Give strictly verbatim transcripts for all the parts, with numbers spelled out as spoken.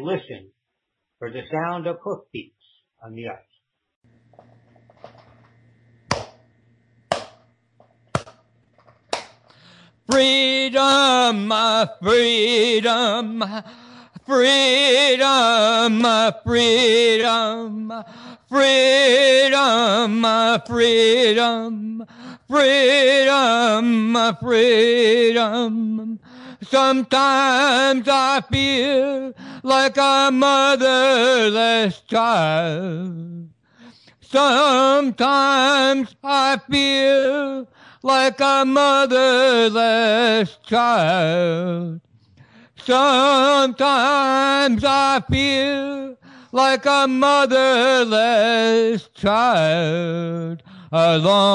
listen for the sound of hoofbeats on the ice. Freedom, my freedom, freedom, my freedom, freedom, my freedom, freedom, my freedom. Sometimes I feel like a motherless child. Sometimes I feel like a motherless child. Sometimes I feel like a motherless child, a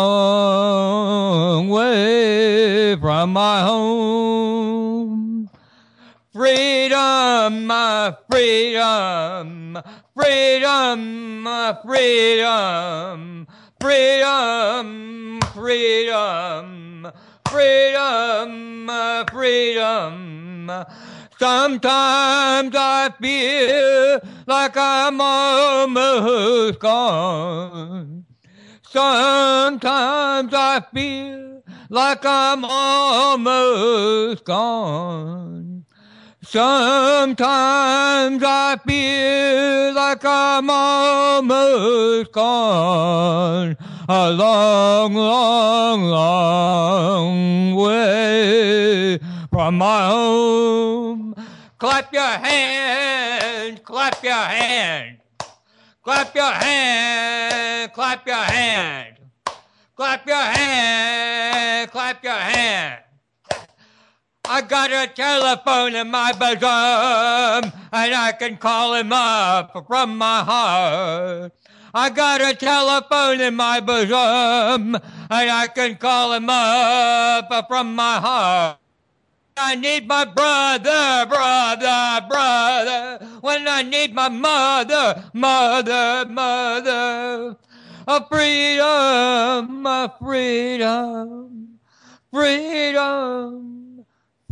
long way from my home. Freedom, my freedom, freedom, my freedom, freedom, freedom, freedom, my freedom. Sometimes I feel like I'm almost gone. Sometimes I feel like I'm almost gone. Sometimes I feel like I'm almost gone. A long, long, long way from my home. Clap your hands, clap your hands. Clap your hand, clap your hand. Clap your hand, clap your hand. I got a telephone in my bosom, and I can call him up from my heart. I got a telephone in my bosom, and I can call him up from my heart. I need my brother, brother, brother, when I need my mother, mother, mother. A freedom, a freedom, freedom,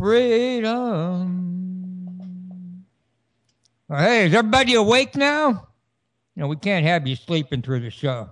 freedom. Hey, is everybody awake now? No, we can't have you sleeping through the show.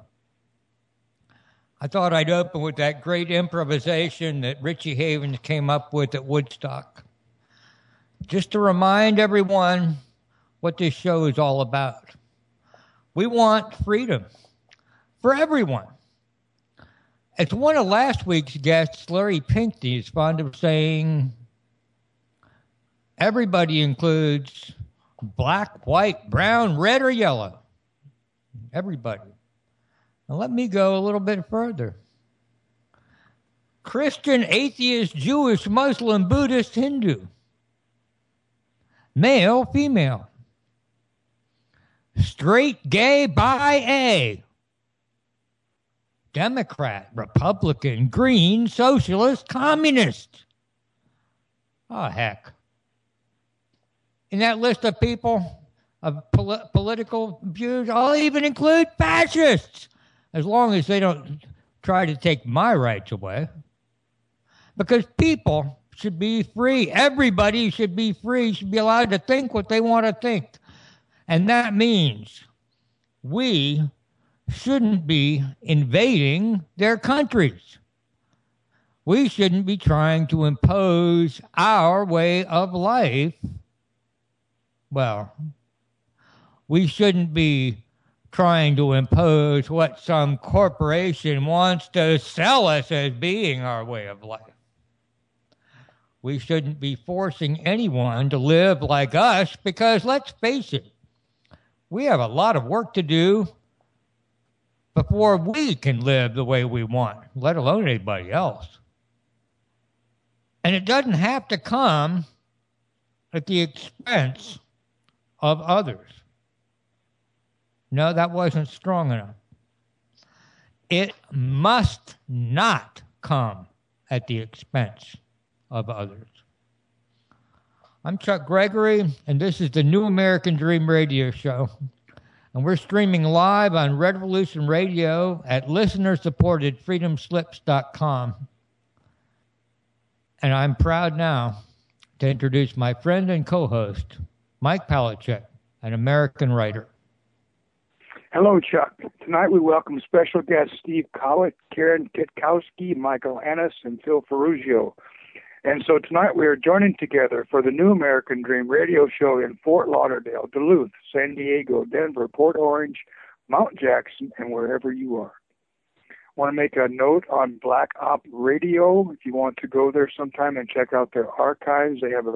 I thought I'd open with that great improvisation that Richie Havens came up with at Woodstock. Just to remind everyone what this show is all about. We want freedom for everyone. As one of last week's guests, Larry Pinkney, is fond of saying, everybody includes black, white, brown, red, or yellow. Everybody. Now let me go a little bit further. Christian, atheist, Jewish, Muslim, Buddhist, Hindu. Male, female. Straight, gay, bi, A. Democrat, Republican, Green, Socialist, Communist. Oh, heck. In that list of people, of pol- political views, I'll even include fascists, as long as they don't try to take my rights away. Because people should be free. Everybody should be free, should be allowed to think what they want to think. And that means we shouldn't be invading their countries. We shouldn't be trying to impose our way of life. Well, we shouldn't be trying to impose what some corporation wants to sell us as being our way of life. We shouldn't be forcing anyone to live like us because, let's face it, we have a lot of work to do before we can live the way we want, let alone anybody else. And it doesn't have to come at the expense of others. No, that wasn't strong enough. It must not come at the expense of others. I'm Chuck Gregory, and this is the New American Dream Radio Show. And we're streaming live on Red Revolution Radio at listener supported freedom slips dot com. And I'm proud now to introduce my friend and co-host, Mike Palachuk. an American writer. Hello, Chuck. Tonight we welcome special guests Steve Collett, Karen Kitkowski, Michael Annis, and Phil Ferrugio. And so tonight we are joining together for the New American Dream radio show in Fort Lauderdale, Duluth, San Diego, Denver, Port Orange, Mount Jackson, and wherever you are. I want to make a note on Black Op Radio. If you want to go there sometime and check out their archives, they have a,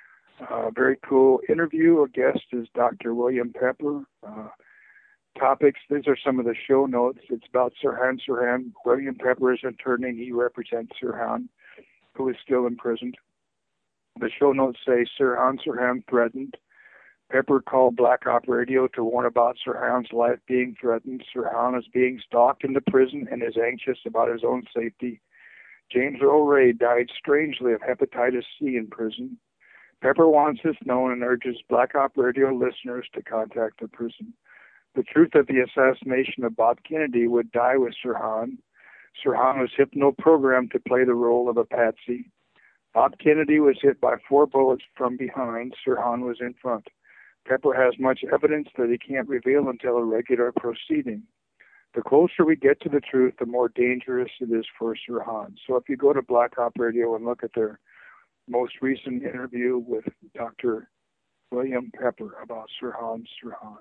a very cool interview. A guest is Doctor William Pepper. Uh, topics, these are some of the show notes. It's about Sirhan Sirhan. William Pepper is attorney. He represents Sirhan, who is still imprisoned. The show notes say Sirhan Sirhan threatened. Pepper called Black Op Radio to warn about Sirhan's life being threatened. Sirhan is being stalked into prison and is anxious about his own safety. James Earl Ray died strangely of hepatitis C in prison. Pepper wants this known and urges Black Op Radio listeners to contact the prison. The truth of the assassination of Bob Kennedy would die with Sirhan. Sirhan was hypno-programmed to play the role of a patsy. Bob Kennedy was hit by four bullets from behind. Sirhan was in front. Pepper has much evidence that he can't reveal until a regular proceeding. The closer we get to the truth, the more dangerous it is for Sirhan. So if you go to Black Op Radio and look at their most recent interview with Doctor William Pepper about Sirhan Sirhan.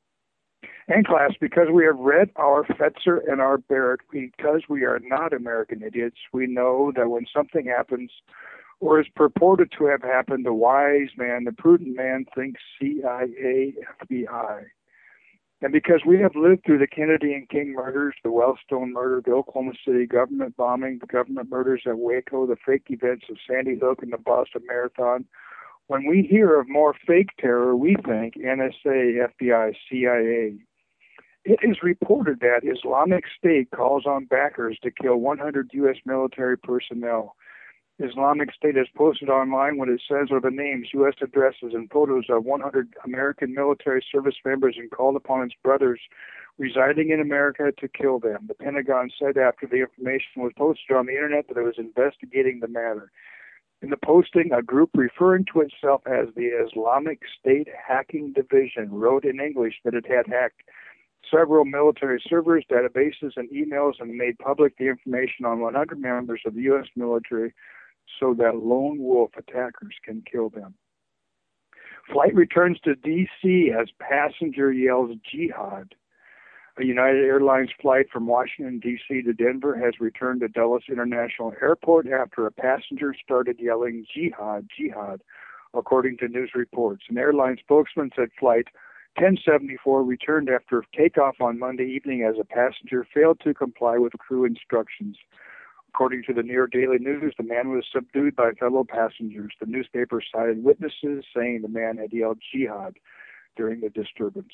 And class, because we have read our Fetzer and our Barrett, because we are not American idiots, we know that when something happens or is purported to have happened, the wise man, the prudent man thinks C I A, F B I. And because we have lived through the Kennedy and King murders, the Wellstone murder, the Oklahoma City government bombing, the government murders at Waco, the fake events of Sandy Hook and the Boston Marathon, when we hear of more fake terror, we think N S A, F B I, C I A. It is reported that Islamic State calls on backers to kill one hundred U S military personnel. Islamic State has posted online what it says are the names, U S addresses, and photos of one hundred American military service members and called upon its brothers residing in America to kill them. The Pentagon said after the information was posted on the internet that it was investigating the matter. In the posting, a group referring to itself as the Islamic State Hacking Division wrote in English that it had hacked several military servers, databases, and emails and made public the information on one hundred members of the U S military so that lone wolf attackers can kill them. Flight returns to D C as passenger yells jihad. A United Airlines flight from Washington, D C to Denver has returned to Dulles International Airport after a passenger started yelling jihad, jihad, according to news reports. An airline spokesman said flight ten seventy-four returned after takeoff on Monday evening as a passenger failed to comply with crew instructions. According to the New York Daily News, the man was subdued by fellow passengers. The newspaper cited witnesses saying the man had yelled jihad during the disturbance.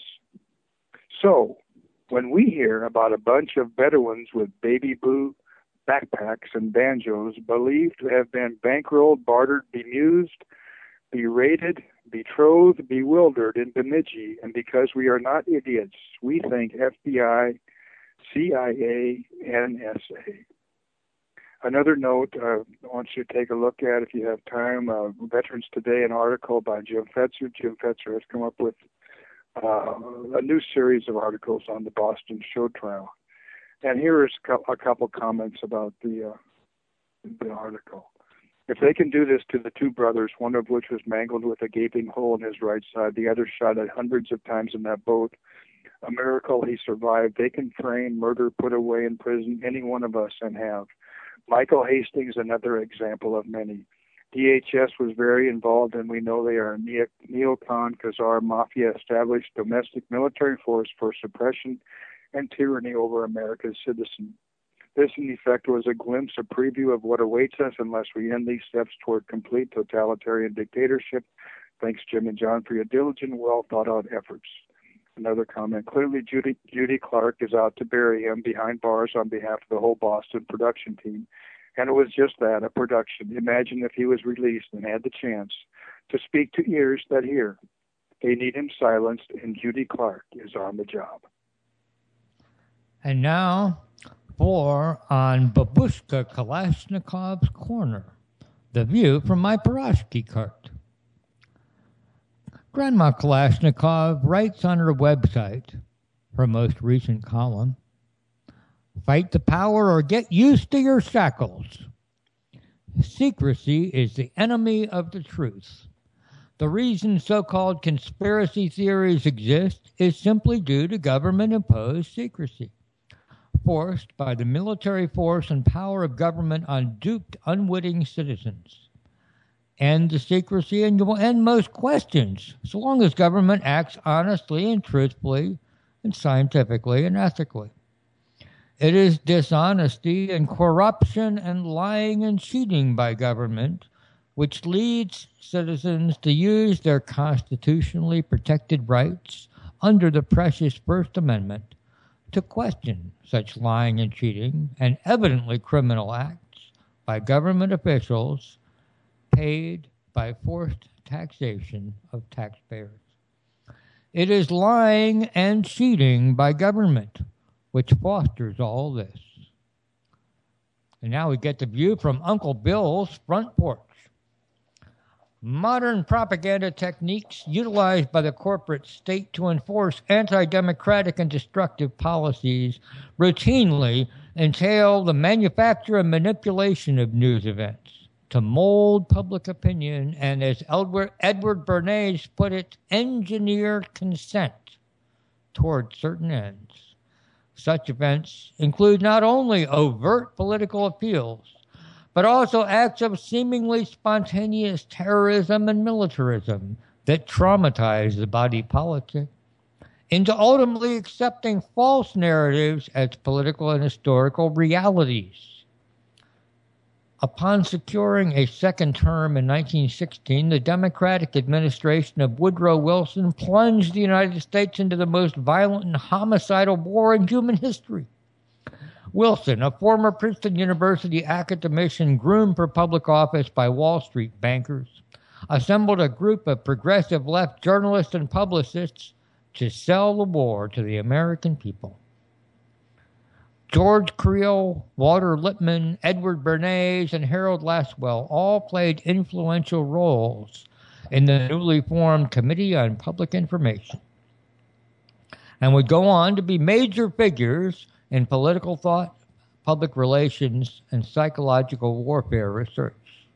So, when we hear about a bunch of Bedouins with baby blue backpacks and banjos believed to have been bankrolled, bartered, bemused, berated, betrothed, bewildered in Bemidji, and because we are not idiots, we think F B I, C I A, N S A. Another note uh, I want you to take a look at, if you have time, uh, Veterans Today, an article by Jim Fetzer. Jim Fetzer has come up with uh, a new series of articles on the Boston show trial. And here is a couple comments about the, uh, the article. If they can do this to the two brothers, one of which was mangled with a gaping hole in his right side, the other shot at hundreds of times in that boat, a miracle he survived, they can frame, murder, put away in prison any one of us and have. Michael Hastings, another example of many. D H S was very involved, and we know they are a neo- neocon Khazar mafia established domestic military force for suppression and tyranny over America's citizens. This, in effect, was a glimpse, a preview of what awaits us unless we end these steps toward complete totalitarian dictatorship. Thanks, Jim and John, for your diligent, well-thought-out efforts. Another comment. Clearly, Judy, Judy Clark is out to bury him behind bars on behalf of the whole Boston production team. And it was just that, a production. Imagine if he was released and had the chance to speak to ears that hear. They need him silenced, and Judy Clark is on the job. And now, for on Babushka Kalashnikov's corner, the view from my Poroshki cart. Grandma Kalashnikov writes on her website, her most recent column, "Fight the power or get used to your shackles. Secrecy is the enemy of the truth. The reason so-called conspiracy theories exist is simply due to government-imposed secrecy, forced by the military force and power of government on duped, unwitting citizens. End the secrecy and you will end most questions, so long as government acts honestly and truthfully and scientifically and ethically. It is dishonesty and corruption and lying and cheating by government which leads citizens to use their constitutionally protected rights under the precious First Amendment to question such lying and cheating and evidently criminal acts by government officials paid by forced taxation of taxpayers. It is lying and cheating by government which fosters all this." And now we get the view from Uncle Bill's front porch. Modern propaganda techniques utilized by the corporate state to enforce anti-democratic and destructive policies routinely entail the manufacture and manipulation of news events to mold public opinion and, as Edward, Edward Bernays put it, engineer consent toward certain ends. Such events include not only overt political appeals, but also acts of seemingly spontaneous terrorism and militarism that traumatize the body politic into ultimately accepting false narratives as political and historical realities. Upon securing a second term in nineteen sixteen, the Democratic administration of Woodrow Wilson plunged the United States into the most violent and homicidal war in human history. Wilson, a former Princeton University academician groomed for public office by Wall Street bankers, assembled a group of progressive left journalists and publicists to sell the war to the American people. George Creel, Walter Lippmann, Edward Bernays, and Harold Lasswell all played influential roles in the newly formed Committee on Public Information and would go on to be major figures in political thought, public relations, and psychological warfare research.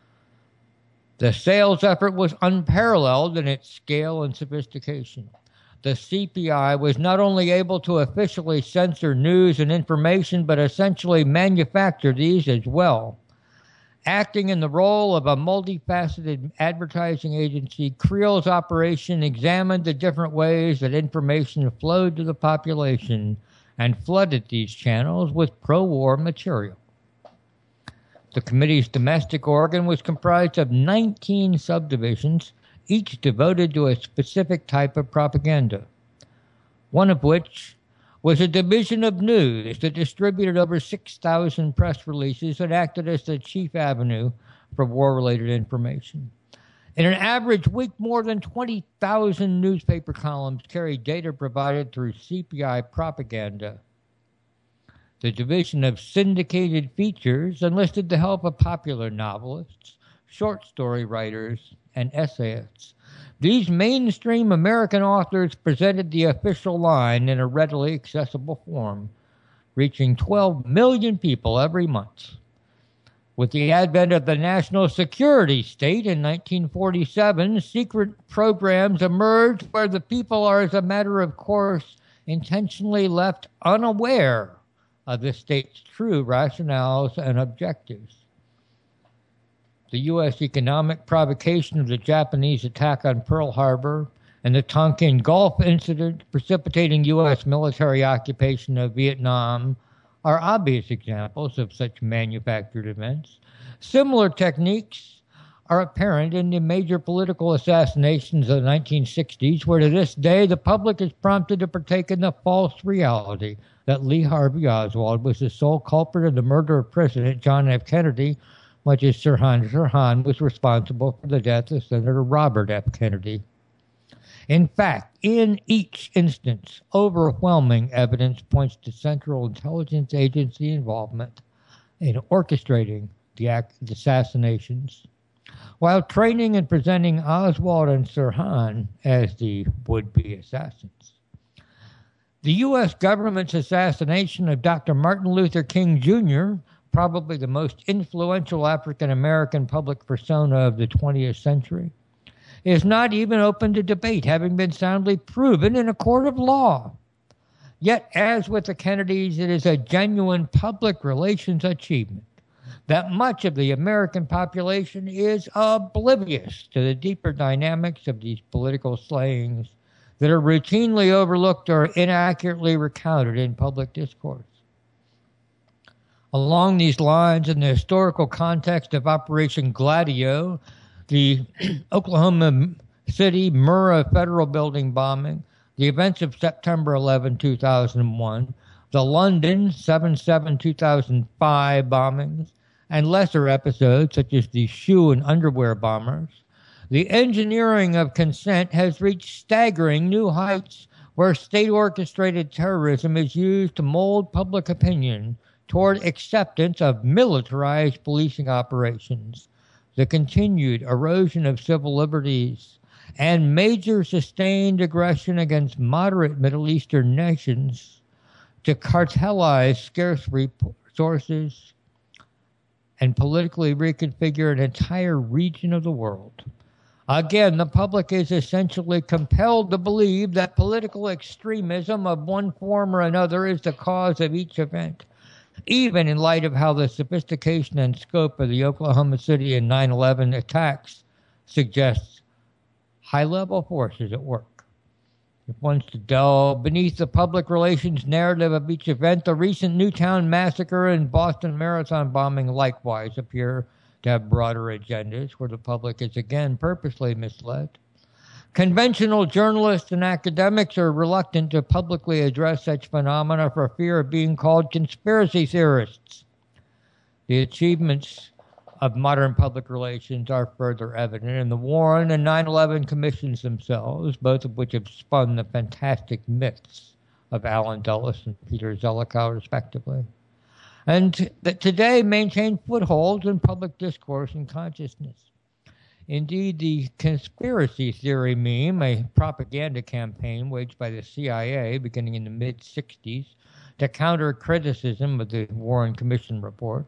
The sales effort was unparalleled in its scale and sophistication. The C P I was not only able to officially censor news and information, but essentially manufacture these as well. Acting in the role of a multifaceted advertising agency, Creel's operation examined the different ways that information flowed to the population and flooded these channels with pro-war material. The committee's domestic organ was comprised of nineteen subdivisions, each devoted to a specific type of propaganda, one of which was a division of news that distributed over six thousand press releases and acted as the chief avenue for war-related information. In an average week, more than twenty thousand newspaper columns carried data provided through C P I propaganda. The division of syndicated features enlisted the help of popular novelists, short story writers, and essayists. These mainstream American authors presented the official line in a readily accessible form, reaching twelve million people every month. With the advent of the national security state in nineteen forty-seven, secret programs emerged where the people are, as a matter of course, intentionally left unaware of the state's true rationales and objectives. The U S economic provocation of the Japanese attack on Pearl Harbor and the Tonkin Gulf incident precipitating U S military occupation of Vietnam are obvious examples of such manufactured events. Similar techniques are apparent in the major political assassinations of the nineteen sixties, where to this day the public is prompted to partake in the false reality that Lee Harvey Oswald was the sole culprit of the murder of President John F. Kennedy, much as Sirhan Sirhan was responsible for the death of Senator Robert F. Kennedy. In fact, in each instance, overwhelming evidence points to Central Intelligence Agency involvement in orchestrating the assassinations. while training and presenting Oswald and Sirhan as the would-be assassins. The U S government's assassination of Doctor Martin Luther King Junior, probably the most influential African-American public persona of the twentieth century, is not even open to debate, having been soundly proven in a court of law. Yet, as with the Kennedys, it is a genuine public relations achievement that much of the American population is oblivious to the deeper dynamics of these political slayings that are routinely overlooked or inaccurately recounted in public discourse. Along these lines, in the historical context of Operation Gladio, the Oklahoma City Murrah Federal Building bombing, the events of September eleventh, two thousand one, the London seven seven two thousand five bombings, and lesser episodes such as the shoe and underwear bombers, the engineering of consent has reached staggering new heights where state-orchestrated terrorism is used to mold public opinion toward acceptance of militarized policing operations, the continued erosion of civil liberties, and major sustained aggression against moderate Middle Eastern nations to cartelize scarce resources and politically reconfigure an entire region of the world. Again, the public is essentially compelled to believe that political extremism of one form or another is the cause of each event, even in light of how the sophistication and scope of the Oklahoma City and nine eleven attacks suggests high-level forces at work. If one's to delve beneath the public relations narrative of each event, the recent Newtown massacre and Boston Marathon bombing likewise appear to have broader agendas where the public is again purposely misled. Conventional journalists and academics are reluctant to publicly address such phenomena for fear of being called conspiracy theorists. The achievements of modern public relations are further evident in the Warren and nine eleven commissions themselves, both of which have spun the fantastic myths of Alan Dulles and Peter Zelikow, respectively, and that today maintain footholds in public discourse and consciousness. Indeed, the conspiracy theory meme, a propaganda campaign waged by the C I A beginning in the mid-sixties to counter criticism of the Warren Commission report,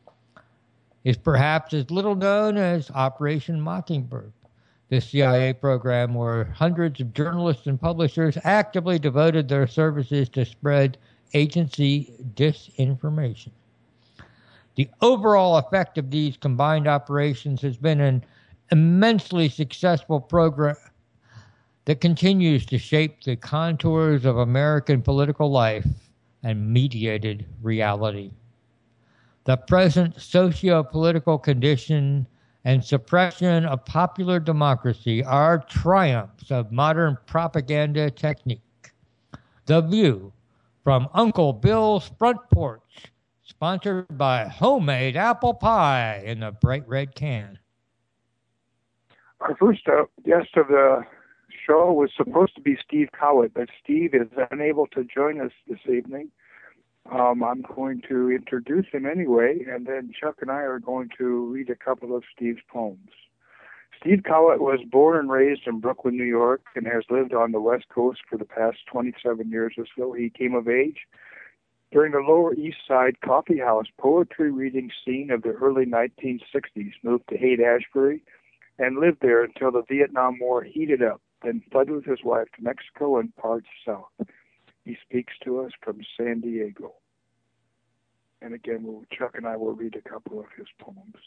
is perhaps as little known as Operation Mockingbird, the C I A program where hundreds of journalists and publishers actively devoted their services to spread agency disinformation. The overall effect of these combined operations has been an immensely successful program that continues to shape the contours of American political life and mediated reality. The present socio-political condition and suppression of popular democracy are triumphs of modern propaganda technique. The View from Uncle Bill's Front Porch, sponsored by homemade apple pie in a bright red can. Our first uh, guest of the show was supposed to be Steve Cowett, but Steve is unable to join us this evening. Um, I'm going to introduce him anyway, and then Chuck and I are going to read a couple of Steve's poems. Steve Cowett was born and raised in Brooklyn, New York, and has lived on the West Coast for the past twenty-seven years or so. He came of age during the Lower East Side coffee house poetry reading scene of the early nineteen sixties, moved to Haight-Ashbury, and lived there until the Vietnam War heated up, then fled with his wife to Mexico and parts south. He speaks to us from San Diego. And again, we'll, Chuck and I will read a couple of his poems.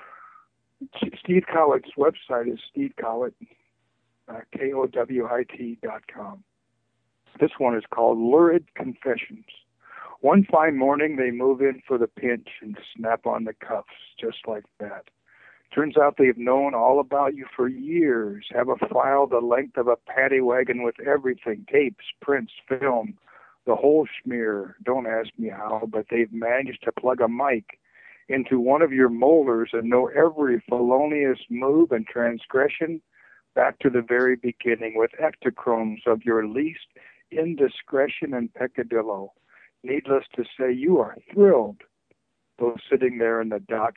Steve Cowett's website is Steve Cowett, uh, K O W I T dot com. This one is called Lurid Confessions. One fine morning, they move in for the pinch and snap on the cuffs, just like that. Turns out they've known all about you for years, have a file the length of a paddy wagon with everything, tapes, prints, film, the whole schmear. Don't ask me how, but they've managed to plug a mic into one of your molars and know every felonious move and transgression back to the very beginning with ectochromes of your least indiscretion and peccadillo. Needless to say, you are thrilled, though sitting there in the docket,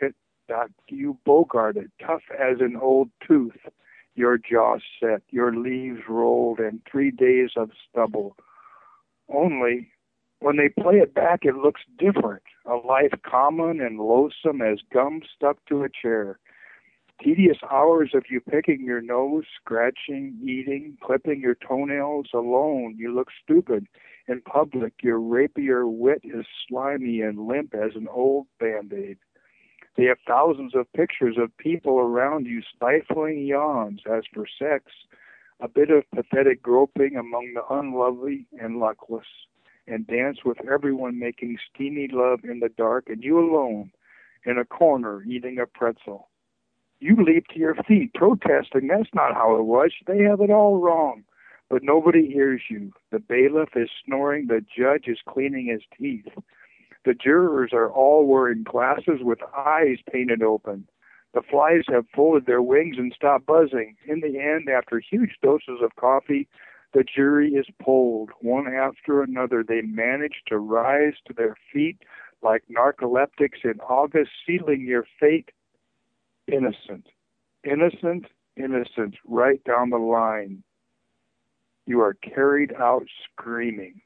Doc, you bogarted, tough as an old tooth, your jaw set, your leaves rolled, and three days of stubble. Only, when they play it back, it looks different, a life common and loathsome as gum stuck to a chair. Tedious hours of you picking your nose, scratching, eating, clipping your toenails alone. You look stupid. In public, your rapier wit is slimy and limp as an old Band-Aid. They have thousands of pictures of people around you stifling yawns. As for sex, a bit of pathetic groping among the unlovely and luckless, and dance with everyone making steamy love in the dark, and you alone in a corner eating a pretzel. You leap to your feet, protesting, that's not how it was. They have it all wrong. But nobody hears you. The bailiff is snoring. The judge is cleaning his teeth. The jurors are all wearing glasses with eyes painted open. The flies have folded their wings and stopped buzzing. In the end, after huge doses of coffee, the jury is polled. One after another, they manage to rise to their feet like narcoleptics in August, sealing your fate. Innocent, innocent, innocent, right down the line. You are carried out screaming.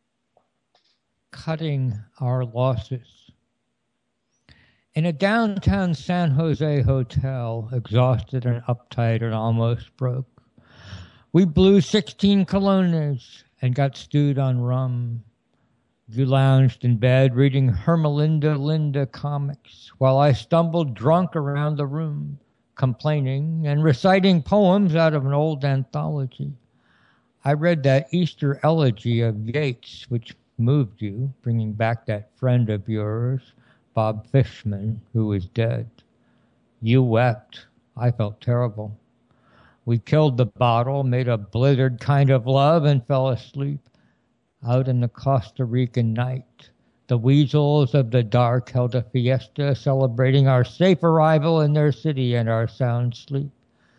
Cutting our losses. In a downtown San Jose hotel, exhausted and uptight and almost broke, we blew sixteen colones and got stewed on rum. You lounged in bed reading Hermelinda Linda comics while I stumbled drunk around the room, complaining and reciting poems out of an old anthology. I read that Easter elegy of Yeats, which moved you, bringing back that friend of yours, Bob Fishman, who was dead. You wept. I felt terrible. We killed the bottle, made a blizzard kind of love, and fell asleep. Out in the Costa Rican night, the weasels of the dark held a fiesta celebrating our safe arrival in their city and our sound sleep.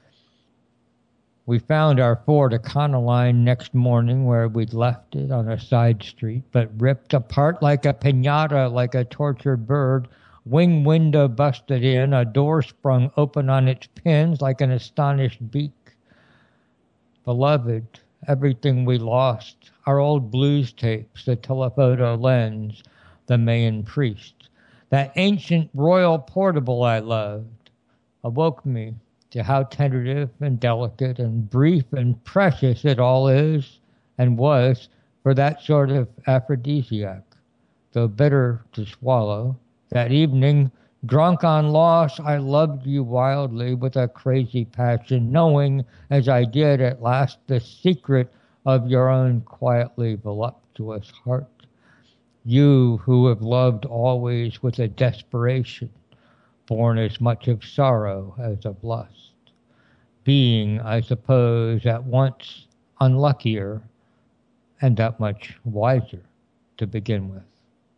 We found our Ford Econoline next morning where we'd left it on a side street, but ripped apart like a piñata, like a tortured bird. Wing window busted in, a door sprung open on its pins like an astonished beak. Beloved, everything we lost, our old blues tapes, the telephoto lens, the Mayan priest, that ancient royal portable I loved, awoke me to how tentative and delicate and brief and precious it all is and was for that sort of aphrodisiac. Though bitter to swallow, that evening, drunk on loss, I loved you wildly with a crazy passion, knowing, as I did at last, the secret of your own quietly voluptuous heart. You who have loved always with a desperation, born as much of sorrow as of lust, being, I suppose, at once unluckier and that much wiser to begin with.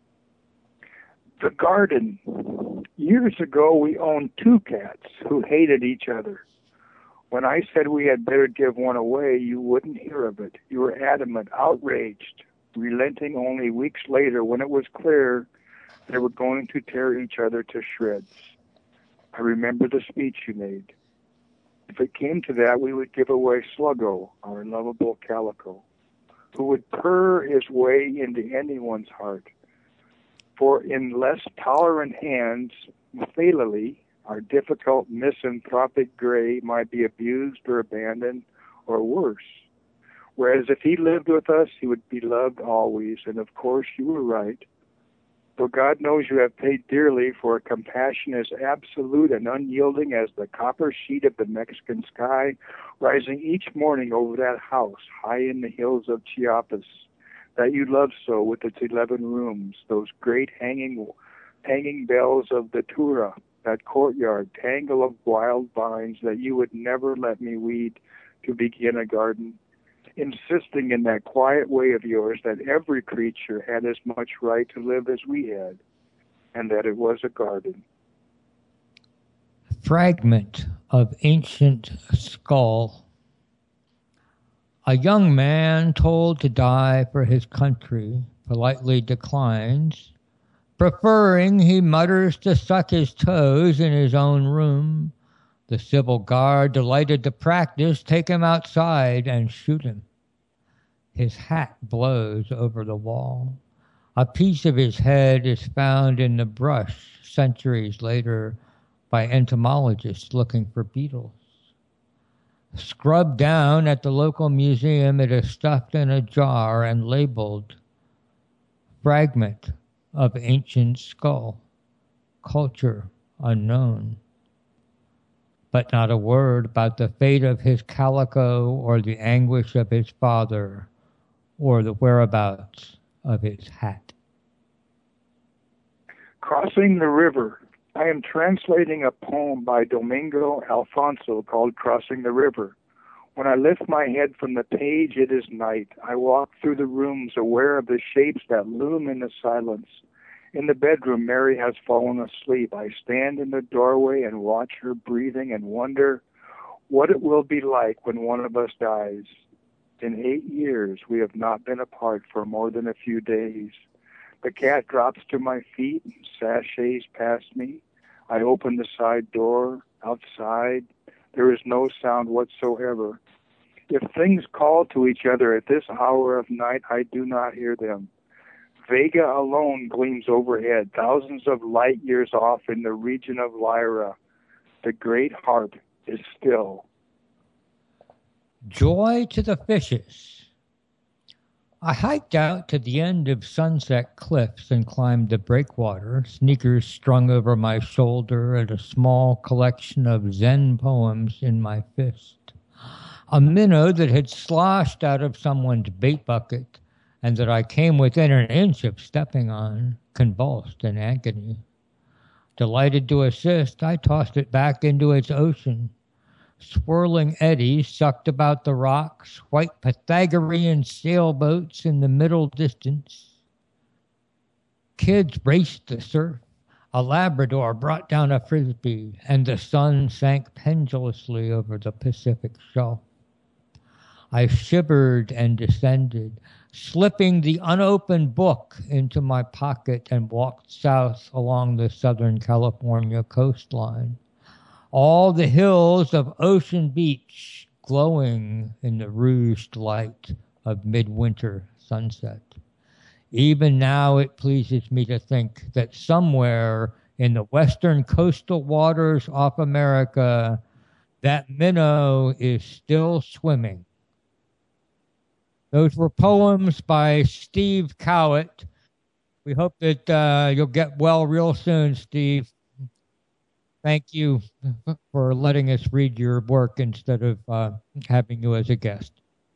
The garden. Years ago, we owned two cats who hated each other. When I said we had better give one away, you wouldn't hear of it. You were adamant, outraged, relenting only weeks later when it was clear they were going to tear each other to shreds. I remember the speech you made. If it came to that, we would give away Sluggo, our lovable calico, who would purr his way into anyone's heart. For in less tolerant hands, fatally, our difficult misanthropic gray might be abused or abandoned or worse. Whereas if he lived with us, he would be loved always. And of course, you were right. For God knows you have paid dearly for a compassion as absolute and unyielding as the copper sheet of the Mexican sky rising each morning over that house high in the hills of Chiapas that you love so with its eleven rooms, those great hanging hanging bells of the Tura, that courtyard tangle of wild vines that you would never let me weed to begin a garden, insisting in that quiet way of yours that every creature had as much right to live as we had, and that it was a garden. Fragment of ancient skull. A young man told to die for his country politely declines, preferring, he mutters, to suck his toes in his own room. The civil guard, delighted to practice, take him outside and shoot him. His hat blows over the wall. A piece of his head is found in the brush centuries later by entomologists looking for beetles. Scrubbed down at the local museum, it is stuffed in a jar and labeled fragment of ancient skull, culture unknown. But not a word about the fate of his calico or the anguish of his father or the whereabouts of his hat. Crossing the River. I am translating a poem by Domingo Alfonso called Crossing the River. When I lift my head from the page, it is night. I walk through the rooms, aware of the shapes that loom in the silence. In the bedroom, Mary has fallen asleep. I stand in the doorway and watch her breathing and wonder what it will be like when one of us dies. In eight years, we have not been apart for more than a few days. The cat drops to my feet, sashays past me. I open the side door. Outside, there is no sound whatsoever. If things call to each other at this hour of night, I do not hear them. Vega alone gleams overhead, thousands of light years off in the region of Lyra. The great heart is still. Joy to the fishes. I hiked out to the end of Sunset Cliffs and climbed the breakwater, sneakers strung over my shoulder and a small collection of Zen poems in my fist. A minnow that had sloshed out of someone's bait bucket and that I came within an inch of stepping on, convulsed in agony. Delighted to assist, I tossed it back into its ocean. Swirling eddies sucked about the rocks, white Pythagorean sailboats in the middle distance. Kids raced the surf. A Labrador brought down a frisbee, and the sun sank pendulously over the Pacific shelf. I shivered and descended, slipping the unopened book into my pocket and walked south along the Southern California coastline. All the hills of Ocean Beach glowing in the rouged light of midwinter sunset. Even now it pleases me to think that somewhere in the western coastal waters off America, that minnow is still swimming. Those were poems by Steve Cowett. We hope that uh, you'll get well real soon, Steve. Thank you for letting us read your work instead of uh, having you as a guest.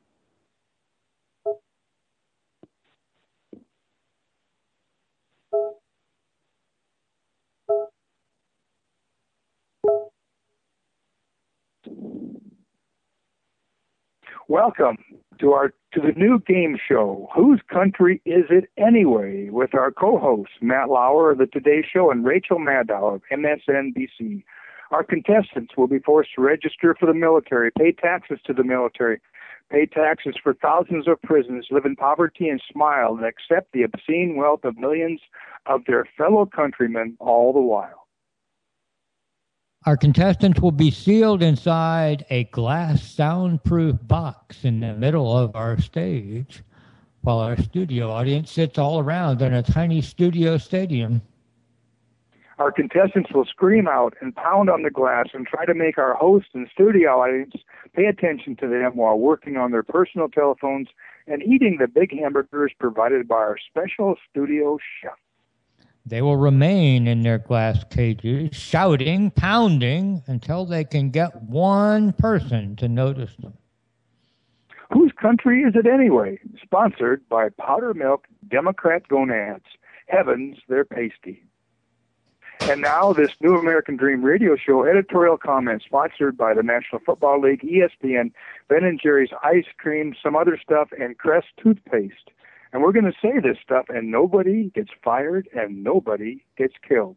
Welcome to our to the new game show, Whose Country Is It Anyway? With our co-hosts, Matt Lauer of The Today Show and Rachel Maddow of M S N B C. Our contestants will be forced to register for the military, pay taxes to the military, pay taxes for thousands of prisons, live in poverty and smile, and accept the obscene wealth of millions of their fellow countrymen all the while. Our contestants will be sealed inside a glass soundproof box in the middle of our stage, while our studio audience sits all around in a tiny studio stadium. Our contestants will scream out and pound on the glass and try to make our host and studio audience pay attention to them while working on their personal telephones and eating the big hamburgers provided by our special studio chef. They will remain in their glass cages, shouting, pounding, until they can get one person to notice them. Whose country is it anyway? Sponsored by Powder Milk Democrat Gonads. Heavens, they're pasty. And now this New American Dream radio show editorial comment sponsored by the National Football League, E S P N, Ben and Jerry's ice cream, some other stuff, and Crest toothpaste. And we're going to say this stuff, and nobody gets fired, and nobody gets killed.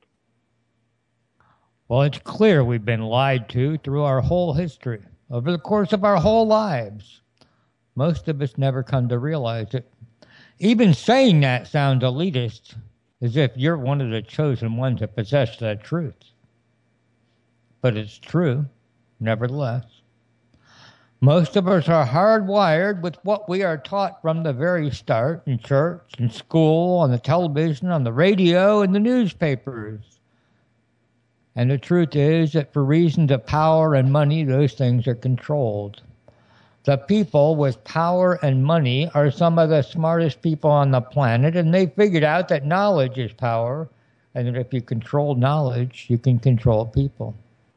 Well, it's clear we've been lied to through our whole history, over the course of our whole lives. Most of us never come to realize it. Even saying that sounds elitist. as if you're one of the chosen ones to possess that truth. But it's true, nevertheless. Most of us are hardwired with what we are taught from the very start in church, in school, on the television, on the radio, and the newspapers. And the truth is that for reasons of power and money, those things are controlled. The people with power and money are some of the smartest people on the planet, and they figured out that knowledge is power, and that if you control knowledge, you can control people.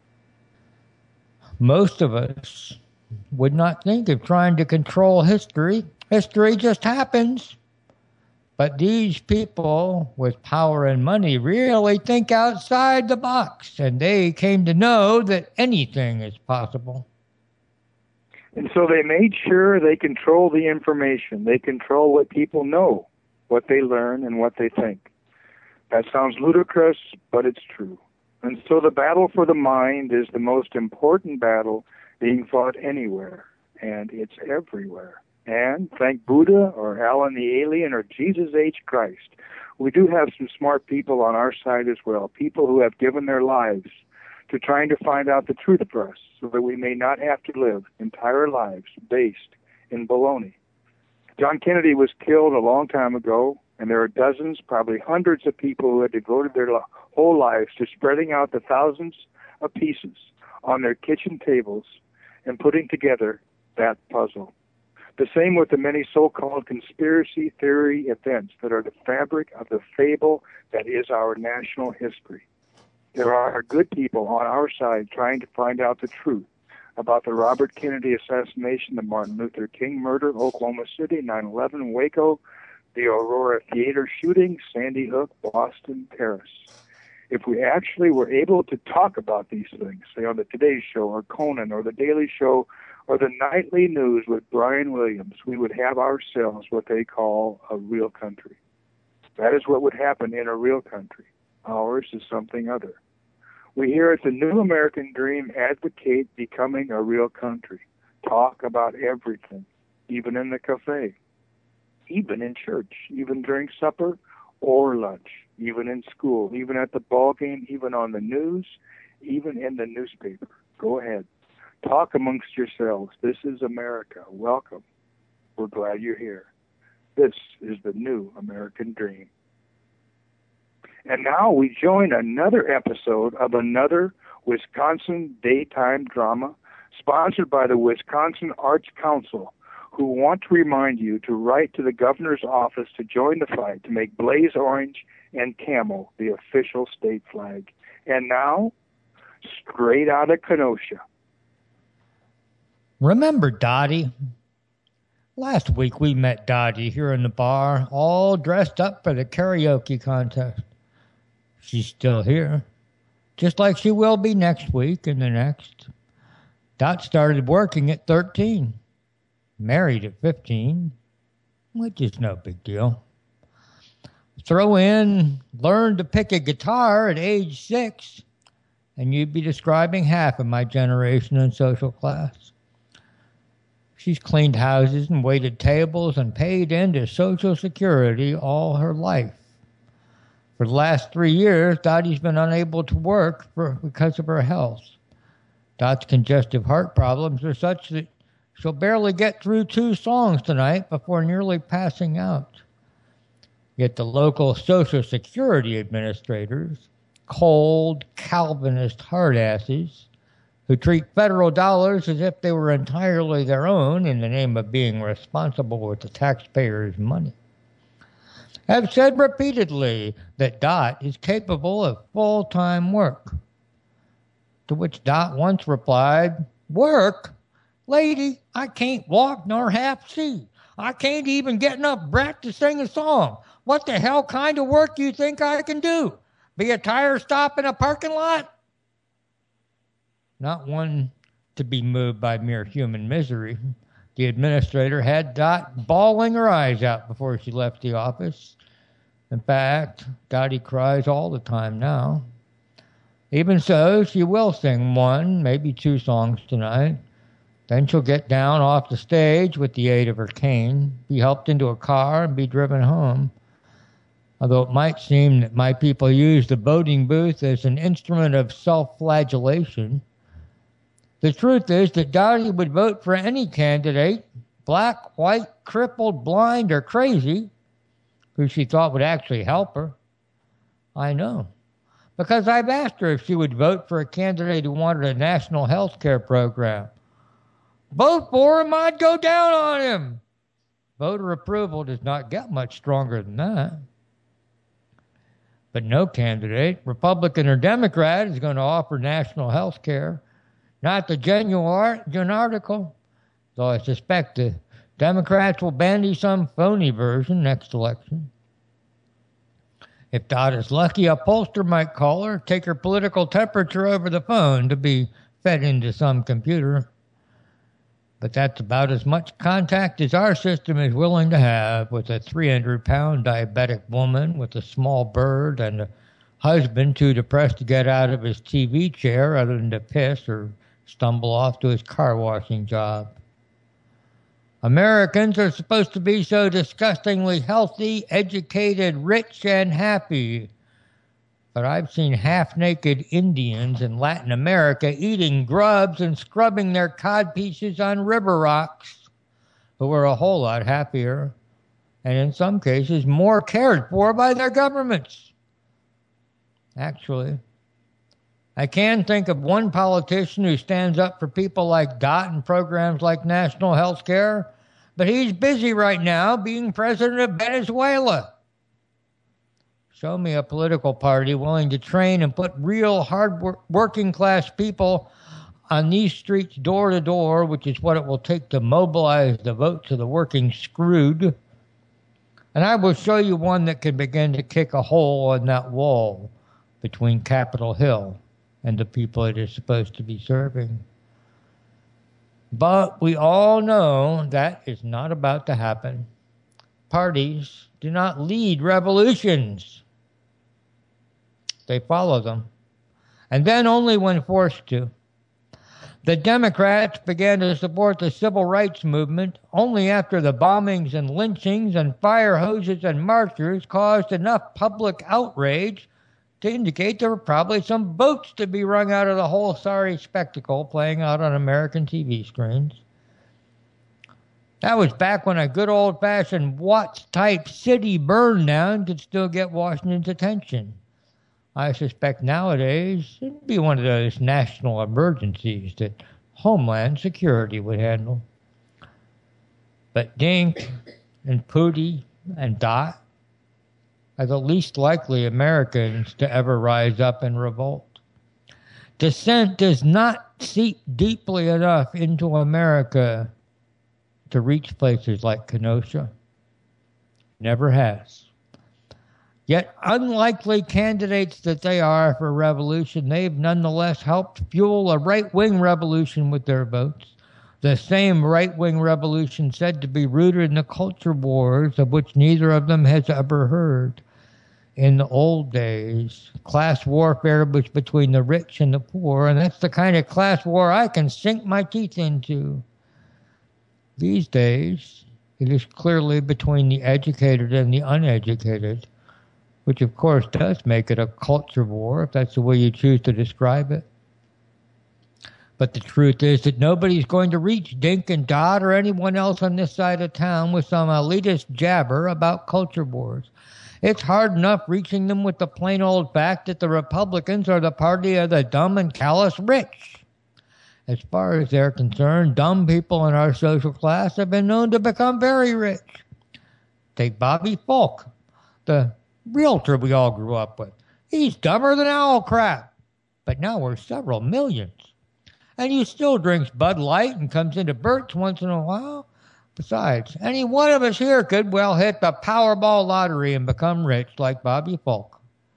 Most of us would not think of trying to control history. History just happens. But these people with power and money really think outside the box, and they came to know that anything is possible. And so they made sure they control the information. They control what people know, what they learn, and what they think. That sounds ludicrous, but it's true. And so the battle for the mind is the most important battle being fought anywhere, and it's everywhere. And thank Buddha or Alan the Alien or Jesus H. Christ, we do have some smart people on our side as well, people who have given their lives to trying to find out the truth for us so that we may not have to live entire lives based in baloney. John Kennedy was killed a long time ago, and there are dozens, probably hundreds of people who had devoted their whole lives to spreading out the thousands of pieces on their kitchen tables and putting together that puzzle. The same with the many so-called conspiracy theory events that are the fabric of the fable that is our national history. There are good people on our side trying to find out the truth about the Robert Kennedy assassination, the Martin Luther King murder, Oklahoma City, nine eleven, Waco, the Aurora Theater shooting, Sandy Hook, Boston, Paris. If we actually were able to talk about these things, say on the Today Show or Conan or the Daily Show or the Nightly News with Brian Williams, we would have ourselves what they call a real country. That is what would happen in a real country. Ours is something other. We here at the New American Dream advocate becoming a real country. Talk about everything, even in the cafe, even in church, even during supper or lunch, even in school, even at the ball game, even on the news, even in the newspaper. Go ahead. Talk amongst yourselves. This is America. Welcome. We're glad you're here. This is the New American Dream. And now we join another episode of another Wisconsin daytime drama sponsored by the Wisconsin Arts Council, who want to remind you to write to the governor's office to join the fight to make blaze orange and camel the official state flag. And now, straight out of Kenosha. Remember Dottie? Last week we met Dottie here in the bar, all dressed up for the karaoke contest. She's still here, just like she will be next week and the next. Dot started working at thirteen, married at fifteen, which is no big deal. Throw in, learned to pick a guitar at age six, and you'd be describing half of my generation in social class. She's cleaned houses and waited tables and paid into Social Security all her life. For the last three years, Dottie's been unable to work for, because of her health. Dot's congestive heart problems are such that she'll barely get through two songs tonight before nearly passing out. Yet the local Social Security administrators, cold, Calvinist hardasses, who treat federal dollars as if they were entirely their own in the name of being responsible with the taxpayers' money, have said repeatedly that Dot is capable of full-time work. To which Dot once replied, "Work? Lady, I can't walk nor half see. I can't even get enough breath to sing a song. What the hell kind of work do you think I can do? Be a tire stop in a parking lot?" Not one to be moved by mere human misery, the administrator had Dot bawling her eyes out before she left the office. In fact, Dottie cries all the time now. Even so, she will sing one, maybe two songs tonight. Then she'll get down off the stage with the aid of her cane, be helped into a car, and be driven home. Although it might seem that my people use the voting booth as an instrument of self-flagellation, the truth is that Dottie would vote for any candidate, black, white, crippled, blind, or crazy, who she thought would actually help her. I know. Because I've asked her if she would vote for a candidate who wanted a national health care program. Vote for him, I'd go down on him. Voter approval does not get much stronger than that. But no candidate, Republican or Democrat, is going to offer national health care. Not the genuine article, though I suspect the Democrats will bandy some phony version next election. If Dot is lucky, a pollster might call her, take her political temperature over the phone to be fed into some computer. But that's about as much contact as our system is willing to have with a three hundred pound diabetic woman with a small bird and a husband too depressed to get out of his T V chair other than to piss or stumble off to his car washing job. Americans are supposed to be so disgustingly healthy, educated, rich, and happy. But I've seen half-naked Indians in Latin America eating grubs and scrubbing their codpieces on river rocks, who are a whole lot happier, and in some cases more cared for by their governments. Actually, I can think of one politician who stands up for people like Dot and programs like national health care, but he's busy right now being president of Venezuela. Show me a political party willing to train and put real hard work, working class people on these streets door to door, which is what it will take to mobilize the votes of the working screwed. And I will show you one that can begin to kick a hole in that wall between Capitol Hill and the people it is supposed to be serving. But we all know that is not about to happen. Parties do not lead revolutions. They follow them. And then only when forced to. The Democrats began to support the civil rights movement only after the bombings and lynchings and fire hoses and marchers caused enough public outrage to indicate there were probably some votes to be wrung out of the whole sorry spectacle playing out on American T V screens. That was back when a good old-fashioned Watts-type city burn down could still get Washington's attention. I suspect nowadays it'd be one of those national emergencies that Homeland Security would handle. But Dink and Pootie and Dot are the least likely Americans to ever rise up and revolt. Dissent does not seep deeply enough into America to reach places like Kenosha. Never has. Yet, unlikely candidates that they are for revolution, they've nonetheless helped fuel a right-wing revolution with their votes. The same right-wing revolution said to be rooted in the culture wars of which neither of them has ever heard. In the old days, class warfare was between the rich and the poor, and that's the kind of class war I can sink my teeth into. These days, it is clearly between the educated and the uneducated, which of course does make it a culture war, if that's the way you choose to describe it. But the truth is that nobody's going to reach Dink and Dot or anyone else on this side of town with some elitist jabber about culture wars. It's hard enough reaching them with the plain old fact that the Republicans are the party of the dumb and callous rich. As far as they're concerned, dumb people in our social class have been known to become very rich. Take Bobby Falk, the realtor we all grew up with. He's dumber than owl crap, but now we're several millions. And he still drinks Bud Light and comes into Burt's once in a while. Besides, any one of us here could well hit the Powerball lottery and become rich like Bobby Falk.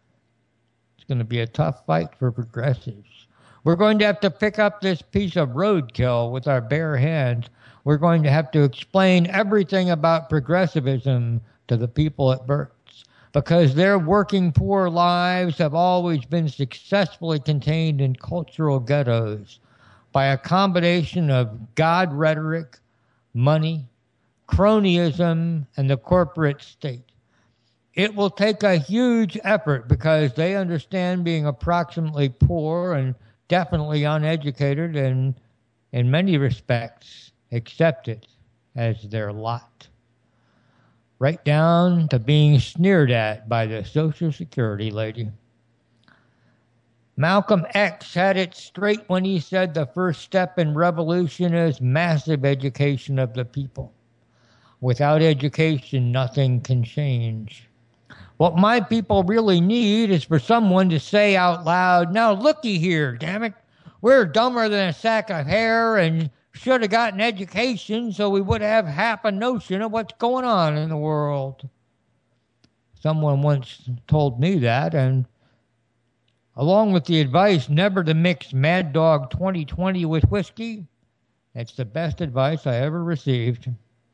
It's going to be a tough fight for progressives. We're going to have to pick up this piece of roadkill with our bare hands. We're going to have to explain everything about progressivism to the people at Burt's, because their working poor lives have always been successfully contained in cultural ghettos by a combination of God rhetoric, money, cronyism, and the corporate state. it will take a huge effort because they understand being approximately poor and definitely uneducated and in many respects accept it as their lot. Right down to being sneered at by the Social Security lady. Malcolm X had it straight when he said the first step in revolution is massive education of the people. Without education, nothing can change. What my people really need is for someone to say out loud, now looky here, damn it, we're dumber than a sack of hair and should have gotten education so we would have half a notion of what's going on in the world. Someone once told me that, and along with the advice never to mix Mad Dog twenty twenty with whiskey, that's the best advice I ever received.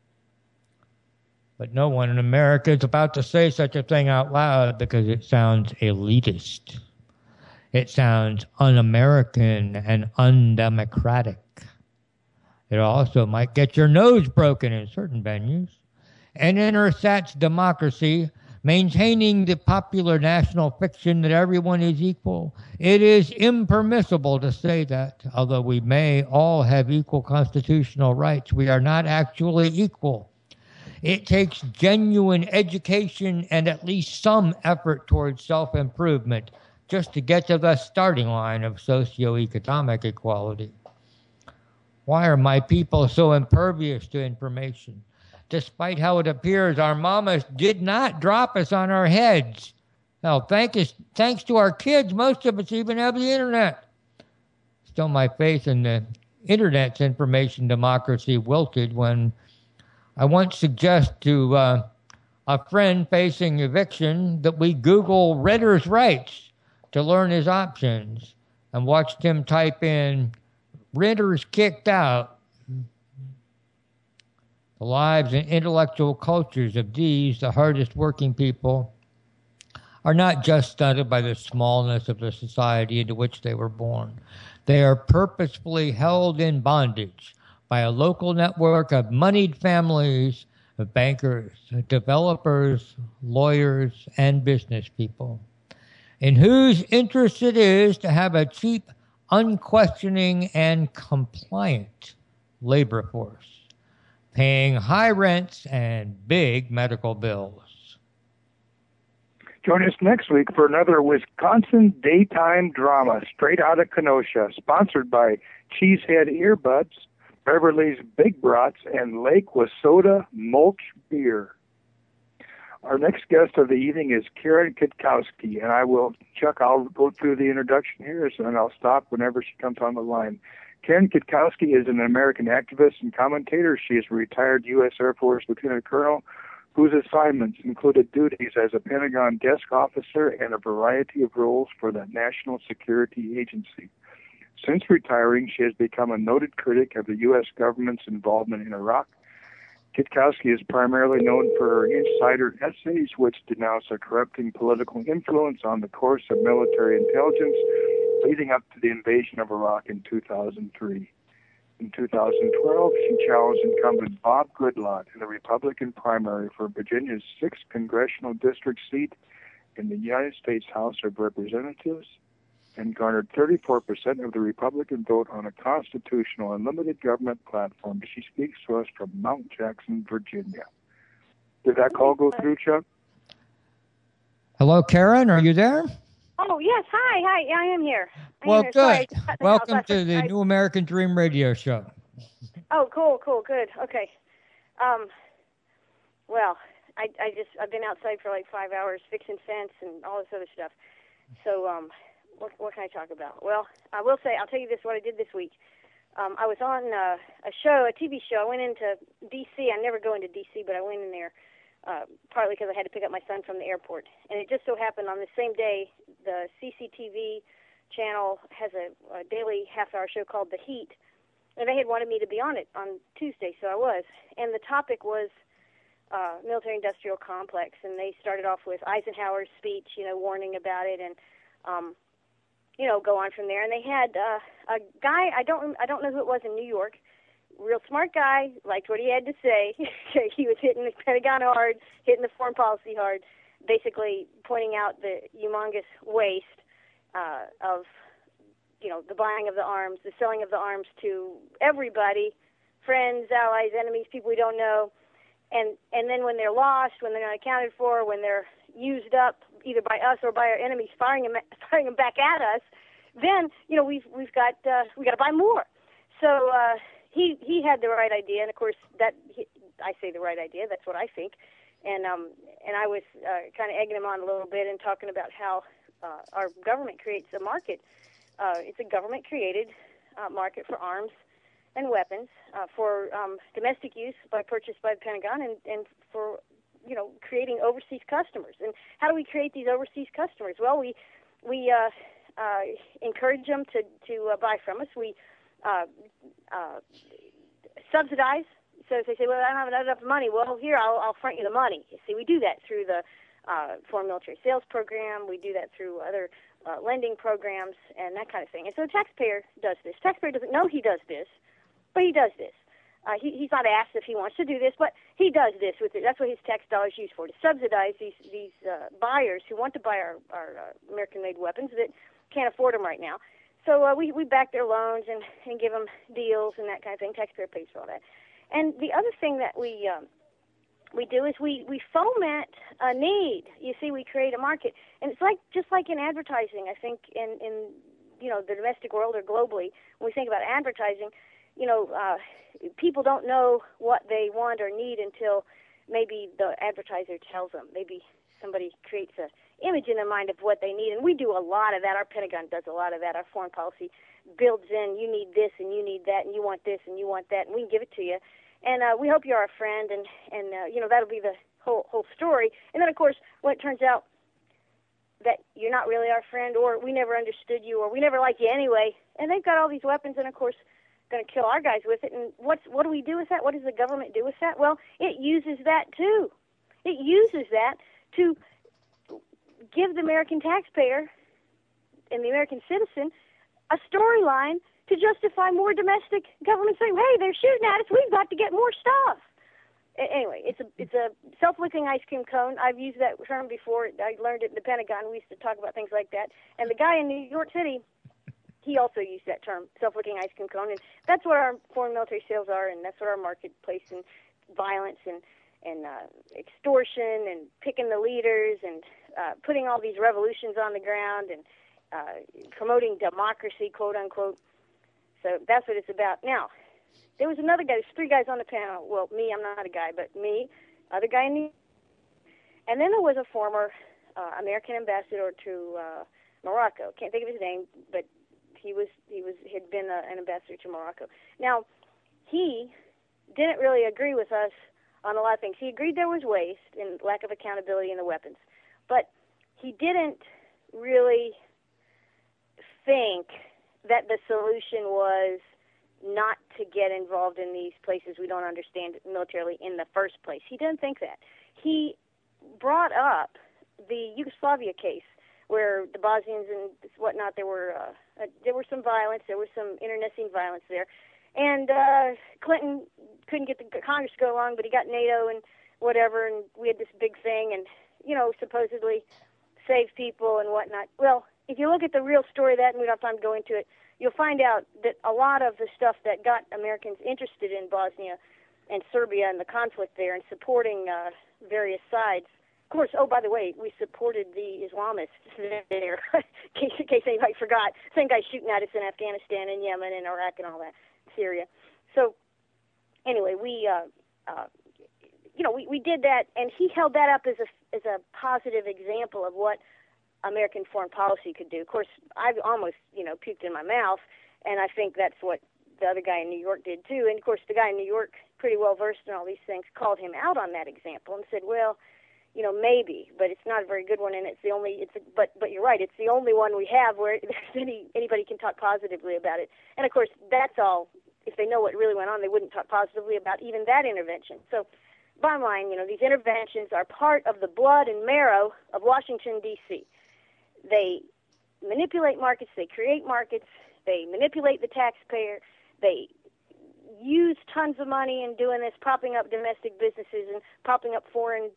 But no one in America is about to say such a thing out loud because it sounds elitist. It sounds un-American and undemocratic. It also might get your nose broken in certain venues. And intersats democracy, maintaining the popular national fiction that everyone is equal. It is impermissible to say that. Although we may all have equal constitutional rights, we are not actually equal. It takes genuine education and at least some effort towards self-improvement just to get to the starting line of socioeconomic equality. Why are my people so impervious to information? Despite how it appears, our mamas did not drop us on our heads. Hell, thank us, thanks to our kids, most of us even have the internet. Still, my faith in the internet's information democracy wilted when I once suggested to uh, a friend facing eviction that we Google renters' rights to learn his options and watched him type in renters kicked out. The lives and intellectual cultures of these, the hardest working people, are not just stunted by the smallness of the society into which they were born. They are purposefully held in bondage by a local network of moneyed families, of bankers, developers, lawyers, and business people, in whose interest it is to have a cheap, unquestioning, and compliant labor force, paying high rents and big medical bills. Join us next week for another Wisconsin daytime drama, straight out of Kenosha, sponsored by Cheesehead Earbuds, Beverly's Big Brats, and Lake Wissota Mulch Beer. Our next guest of the evening is Karen Kitkowski, and I will, Chuck, I'll go through the introduction here, and I'll stop whenever she comes on the line. Karen Kitkowski is an American activist and commentator. She is a retired U S Air Force Lieutenant Colonel whose assignments included duties as a Pentagon desk officer and a variety of roles for the National Security Agency. Since retiring, she has become a noted critic of the U S government's involvement in Iraq. Kitkowski is primarily known for her insider essays, which denounce a corrupting political influence on the course of military intelligence leading up to the invasion of Iraq in two thousand three. In two thousand twelve, she challenged incumbent Bob Goodlatte in the Republican primary for Virginia's sixth congressional district seat in the United States House of Representatives and garnered thirty-four percent of the Republican vote on a constitutional and limited government platform. She speaks to us from Mount Jackson, Virginia. Did that call go through, Chuck? Hello, Karen. Are you there? Oh, yes. Hi. Hi. I am here. I well, am here. good. Sorry, Welcome house. to the I, New American Dream radio show. Oh, cool, cool, good. Okay. Um, well, I, I just, I've been outside for like five hours fixing fence and all this other stuff. So, um, what, what can I talk about? Well, I will say, I'll tell you this, what I did this week. Um, I was on uh, a show, a T V show. I went into D C I never go into D C, but I went in there uh, partly because I had to pick up my son from the airport. And it just so happened on the same day, the C C T V channel has a, a daily half-hour show called The Heat. And they had wanted me to be on it on Tuesday, so I was. And the topic was uh, military-industrial complex. And they started off with Eisenhower's speech, you know, warning about it, and um, you know, go on from there. And they had uh, a guy, I don't I don't know who it was in New York, real smart guy, liked what he had to say. He was hitting the Pentagon hard, hitting the foreign policy hard. basically pointing out the humongous waste uh, of, you know, the buying of the arms, the selling of the arms to everybody, friends, allies, enemies, people we don't know. And and then when they're lost, when they're not accounted for, when they're used up either by us or by our enemies, firing them, firing them back at us, then you know we've we've got uh, we got to buy more. So uh, he he had the right idea, and of course that he, I say the right idea. That's what I think. And um and I was uh, kind of egging him on a little bit and talking about how uh, our government creates a market. Uh, it's a government-created uh, market for arms and weapons uh, for um, domestic use by purchase by the Pentagon, and, and for, you know, creating overseas customers. And how do we create these overseas customers? Well, we we uh, uh, encourage them to to uh, buy from us. We uh, uh, subsidize. So if they say, well, I don't have enough money, well, here, I'll, I'll front you the money. You see, we do that through the uh, Foreign Military Sales Program. We do that through other uh, lending programs and that kind of thing. And so the taxpayer does this. Taxpayer doesn't know he does this, but he does this. Uh, he, he's not asked if he wants to do this, but he does this with it. That's what his tax dollars used for, to subsidize these these uh, buyers who want to buy our, our uh, American-made weapons that can't afford them right now. So uh, we, we back their loans and, and give them deals and that kind of thing. Taxpayer pays for all that. And the other thing that we um, we do is we, we foment a need. You see, we create a market. And it's like just like in advertising, I think, in, in you know, the domestic world or globally, when we think about advertising, you know, uh, people don't know what they want or need until maybe the advertiser tells them. Maybe somebody creates an image in their mind of what they need. And we do a lot of that. Our Pentagon does a lot of that. Our foreign policy builds in, you need this and you need that and you want this and you want that, and we can give it to you. And uh, we hope you're our friend, and, and uh, you know, that'll be the whole whole story. And then, of course, when it turns out that you're not really our friend, or we never understood you, or we never liked you anyway, and they've got all these weapons, and, of course, going to kill our guys with it. And what's what do we do with that? What does the government do with that? Well, it uses that, too. It uses that to give the American taxpayer and the American citizen a storyline to justify more domestic government saying, hey, they're shooting at us, we've got to get more stuff. A- anyway, it's a it's a self-licking ice cream cone. I've used that term before. I learned it in the Pentagon. We used to talk about things like that. And the guy in New York City, he also used that term, self-licking ice cream cone. And that's what our foreign military sales are, and that's what our marketplace and violence and, and uh, extortion and picking the leaders and uh, putting all these revolutions on the ground and uh, promoting democracy, quote-unquote. So that's what it's about. Now, there was another guy. There's three guys on the panel. Well, me, I'm not a guy, but me, other guy in New York. And then there was a former uh, American ambassador to uh, Morocco. Can't think of his name, but he was he was had been a, an ambassador to Morocco. Now, he didn't really agree with us on a lot of things. He agreed there was waste and lack of accountability in the weapons, but he didn't really think that the solution was not to get involved in these places we don't understand militarily in the first place. He didn't think that. He brought up the Yugoslavia case where the Bosnians and whatnot, there were uh, uh, there was some violence, there was some internecine violence there. And uh, Clinton couldn't get the Congress to go along, but he got NATO and whatever, and we had this big thing and, you know, supposedly saved people and whatnot. Well, if you look at the real story of that, and we don't have time to go into it, you'll find out that a lot of the stuff that got Americans interested in Bosnia and Serbia and the conflict there and supporting uh, various sides. Of course, oh, by the way, we supported the Islamists there, in case, in case anybody forgot. Same guy shooting at us in Afghanistan and Yemen and Iraq and all that, Syria. So anyway, we, uh, uh, you know, we, we did that, and he held that up as a, as a positive example of what American foreign policy could do. Of course, I almost, you know, puked in my mouth, and I think that's what the other guy in New York did too. And of course, the guy in New York, pretty well versed in all these things, called him out on that example and said, well, you know, maybe, but it's not a very good one, and it's the only, it's, a, but, but you're right, it's the only one we have where any, anybody can talk positively about it. And of course, that's all, if they know what really went on, they wouldn't talk positively about even that intervention. So, bottom line, you know, these interventions are part of the blood and marrow of Washington, D C They manipulate markets, they create markets, they manipulate the taxpayer, they use tons of money in doing this, propping up domestic businesses and propping up foreign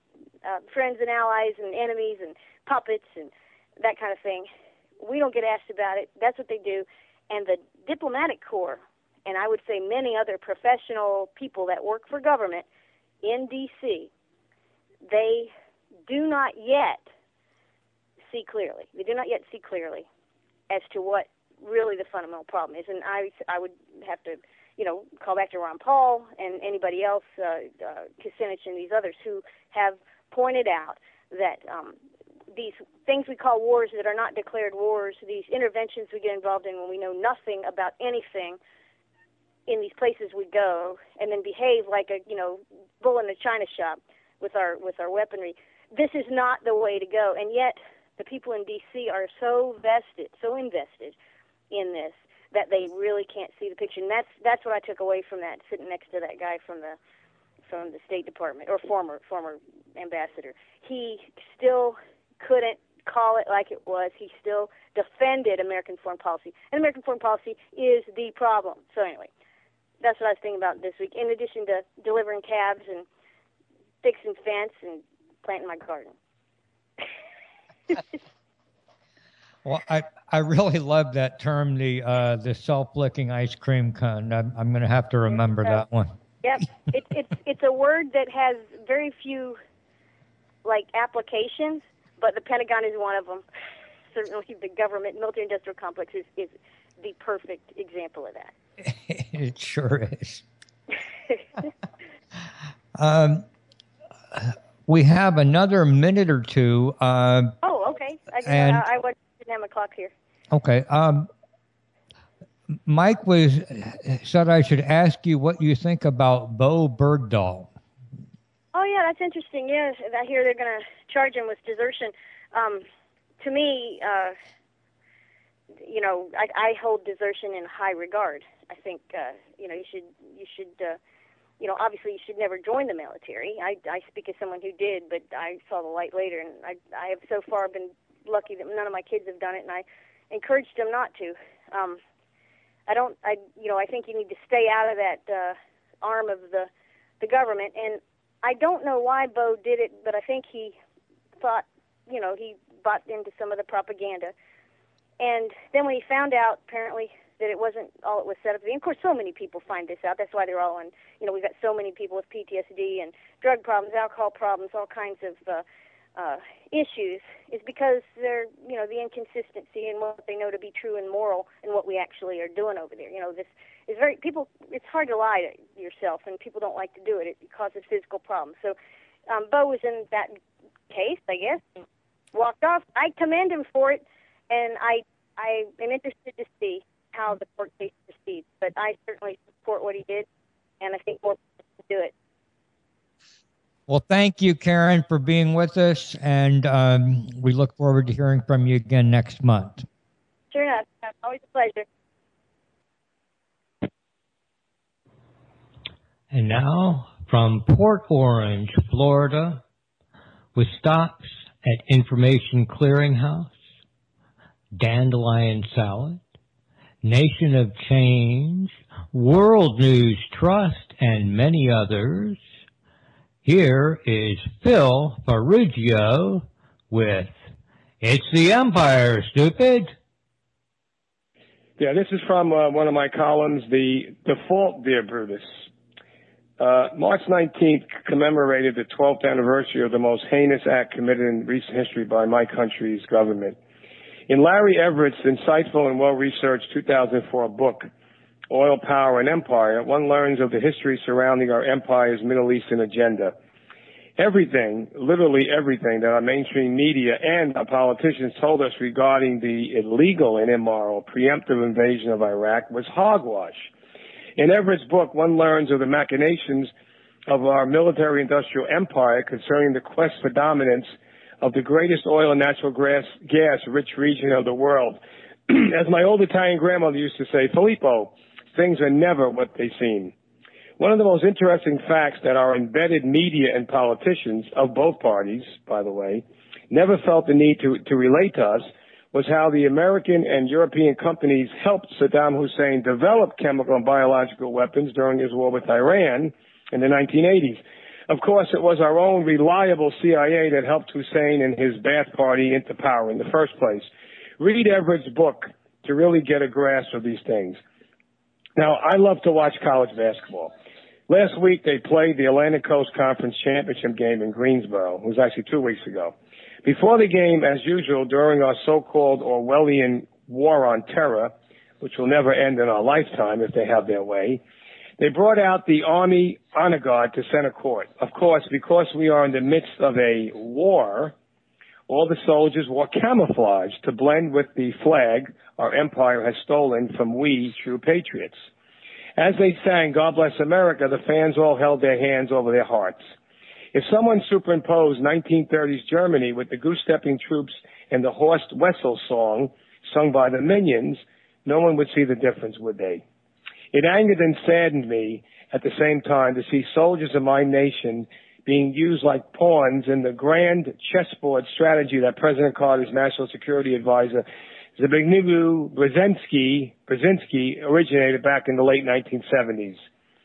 uh, friends and allies and enemies and puppets and that kind of thing. We don't get asked about it. That's what they do. And the diplomatic corps, and I would say many other professional people that work for government in D C, they do not yet see clearly. They do not yet see clearly as to what really the fundamental problem is. And I, I would have to, you know, call back to Ron Paul and anybody else, uh, uh, Kucinich and these others who have pointed out that um, these things we call wars that are not declared wars, these interventions we get involved in when we know nothing about anything in these places we go, and then behave like a, you know, bull in a china shop with our with our weaponry. This is not the way to go. And yet the people in D C are so vested, so invested in this that they really can't see the picture. And that's that's what I took away from that, sitting next to that guy from the from the State Department, or former former ambassador. He still couldn't call it like it was. He still defended American foreign policy. And American foreign policy is the problem. So anyway, that's what I was thinking about this week, in addition to delivering cabs and fixing fence and planting my garden. Well, I, I really love that term, the uh, the self-licking ice cream cone. I'm, I'm going to have to remember uh, that one. Yep. it, it's it's a word that has very few, like, applications, but the Pentagon is one of them. Certainly the government military-industrial complex is, is the perfect example of that. It sure is. um, we have another minute or two. Uh, oh, okay. I, just, and, uh, I didn't have my clock here. Okay. Um, Mike was said I should ask you what you think about Bo Bergdahl. Oh, yeah, that's interesting. Yeah, I hear they're going to charge him with desertion. Um, to me, uh, you know, I, I hold desertion in high regard. I think, uh, you know, you should, you should, uh, you know, obviously you should never join the military. I, I speak as someone who did, but I saw the light later, and I, I have so far been lucky that none of my kids have done it, and I encouraged them not to. Um, I don't, I, you know, I think you need to stay out of that uh, arm of the, the government, and I don't know why Bo did it, but I think he thought, you know, he bought into some of the propaganda. And then when he found out, apparently, that it wasn't all it was set up to be, and of course so many people find this out, that's why they're all in, you know, we've got so many people with P T S D and drug problems, alcohol problems, all kinds of uh, uh, issues, is because they're, you know, the inconsistency in what they know to be true and moral and what we actually are doing over there. You know, this is very, people, it's hard to lie to yourself, and people don't like to do it. It causes physical problems. So um, Bo was in that case, I guess, and walked off. I commend him for it, and I, I am interested to see how the court case proceeds, but I certainly support what he did, and I think more people can do it. Well, thank you, Karen, for being with us, and um, we look forward to hearing from you again next month. Sure enough. Always a pleasure. And now, from Port Orange, Florida, with stops at Information Clearinghouse, Dandelion Salad, Nation of Change, World News Trust, and many others, here is Phil Ferrugio with It's the Empire, Stupid. Yeah, this is from uh, one of my columns, The Default, Dear Brutus. Uh, March nineteenth commemorated the twelfth anniversary of the most heinous act committed in recent history by my country's government. In Larry Everett's insightful and well-researched two thousand four book, Oil, Power, and Empire, one learns of the history surrounding our empire's Middle Eastern agenda. Everything, literally everything, that our mainstream media and our politicians told us regarding the illegal and immoral preemptive invasion of Iraq was hogwash. In Everett's book, one learns of the machinations of our military-industrial empire concerning the quest for dominance of the greatest oil and natural gas, gas-rich region of the world. As my old Italian grandmother used to say, Filippo, things are never what they seem. One of the most interesting facts that our embedded media and politicians of both parties, by the way, never felt the need to, to relate to us was how the American and European companies helped Saddam Hussein develop chemical and biological weapons during his war with Iran in the nineteen eighties. Of course, it was our own reliable C I A that helped Hussein and his Ba'ath Party into power in the first place. Read Everett's book to really get a grasp of these things. Now, I love to watch college basketball. Last week, they played the Atlantic Coast Conference Championship game in Greensboro. It was actually two weeks ago. Before the game, as usual, during our so-called Orwellian war on terror, which will never end in our lifetime if they have their way, they brought out the Army Honor Guard to center court. Of course, because we are in the midst of a war, all the soldiers wore camouflage to blend with the flag our empire has stolen from we true patriots. As they sang God Bless America, the fans all held their hands over their hearts. If someone superimposed nineteen thirties Germany with the goose-stepping troops and the Horst Wessel song sung by the Minions, no one would see the difference, would they? It angered and saddened me at the same time to see soldiers of my nation being used like pawns in the grand chessboard strategy that President Carter's national security advisor, Zbigniew Brzezinski, Brzezinski originated back in the late nineteen seventies.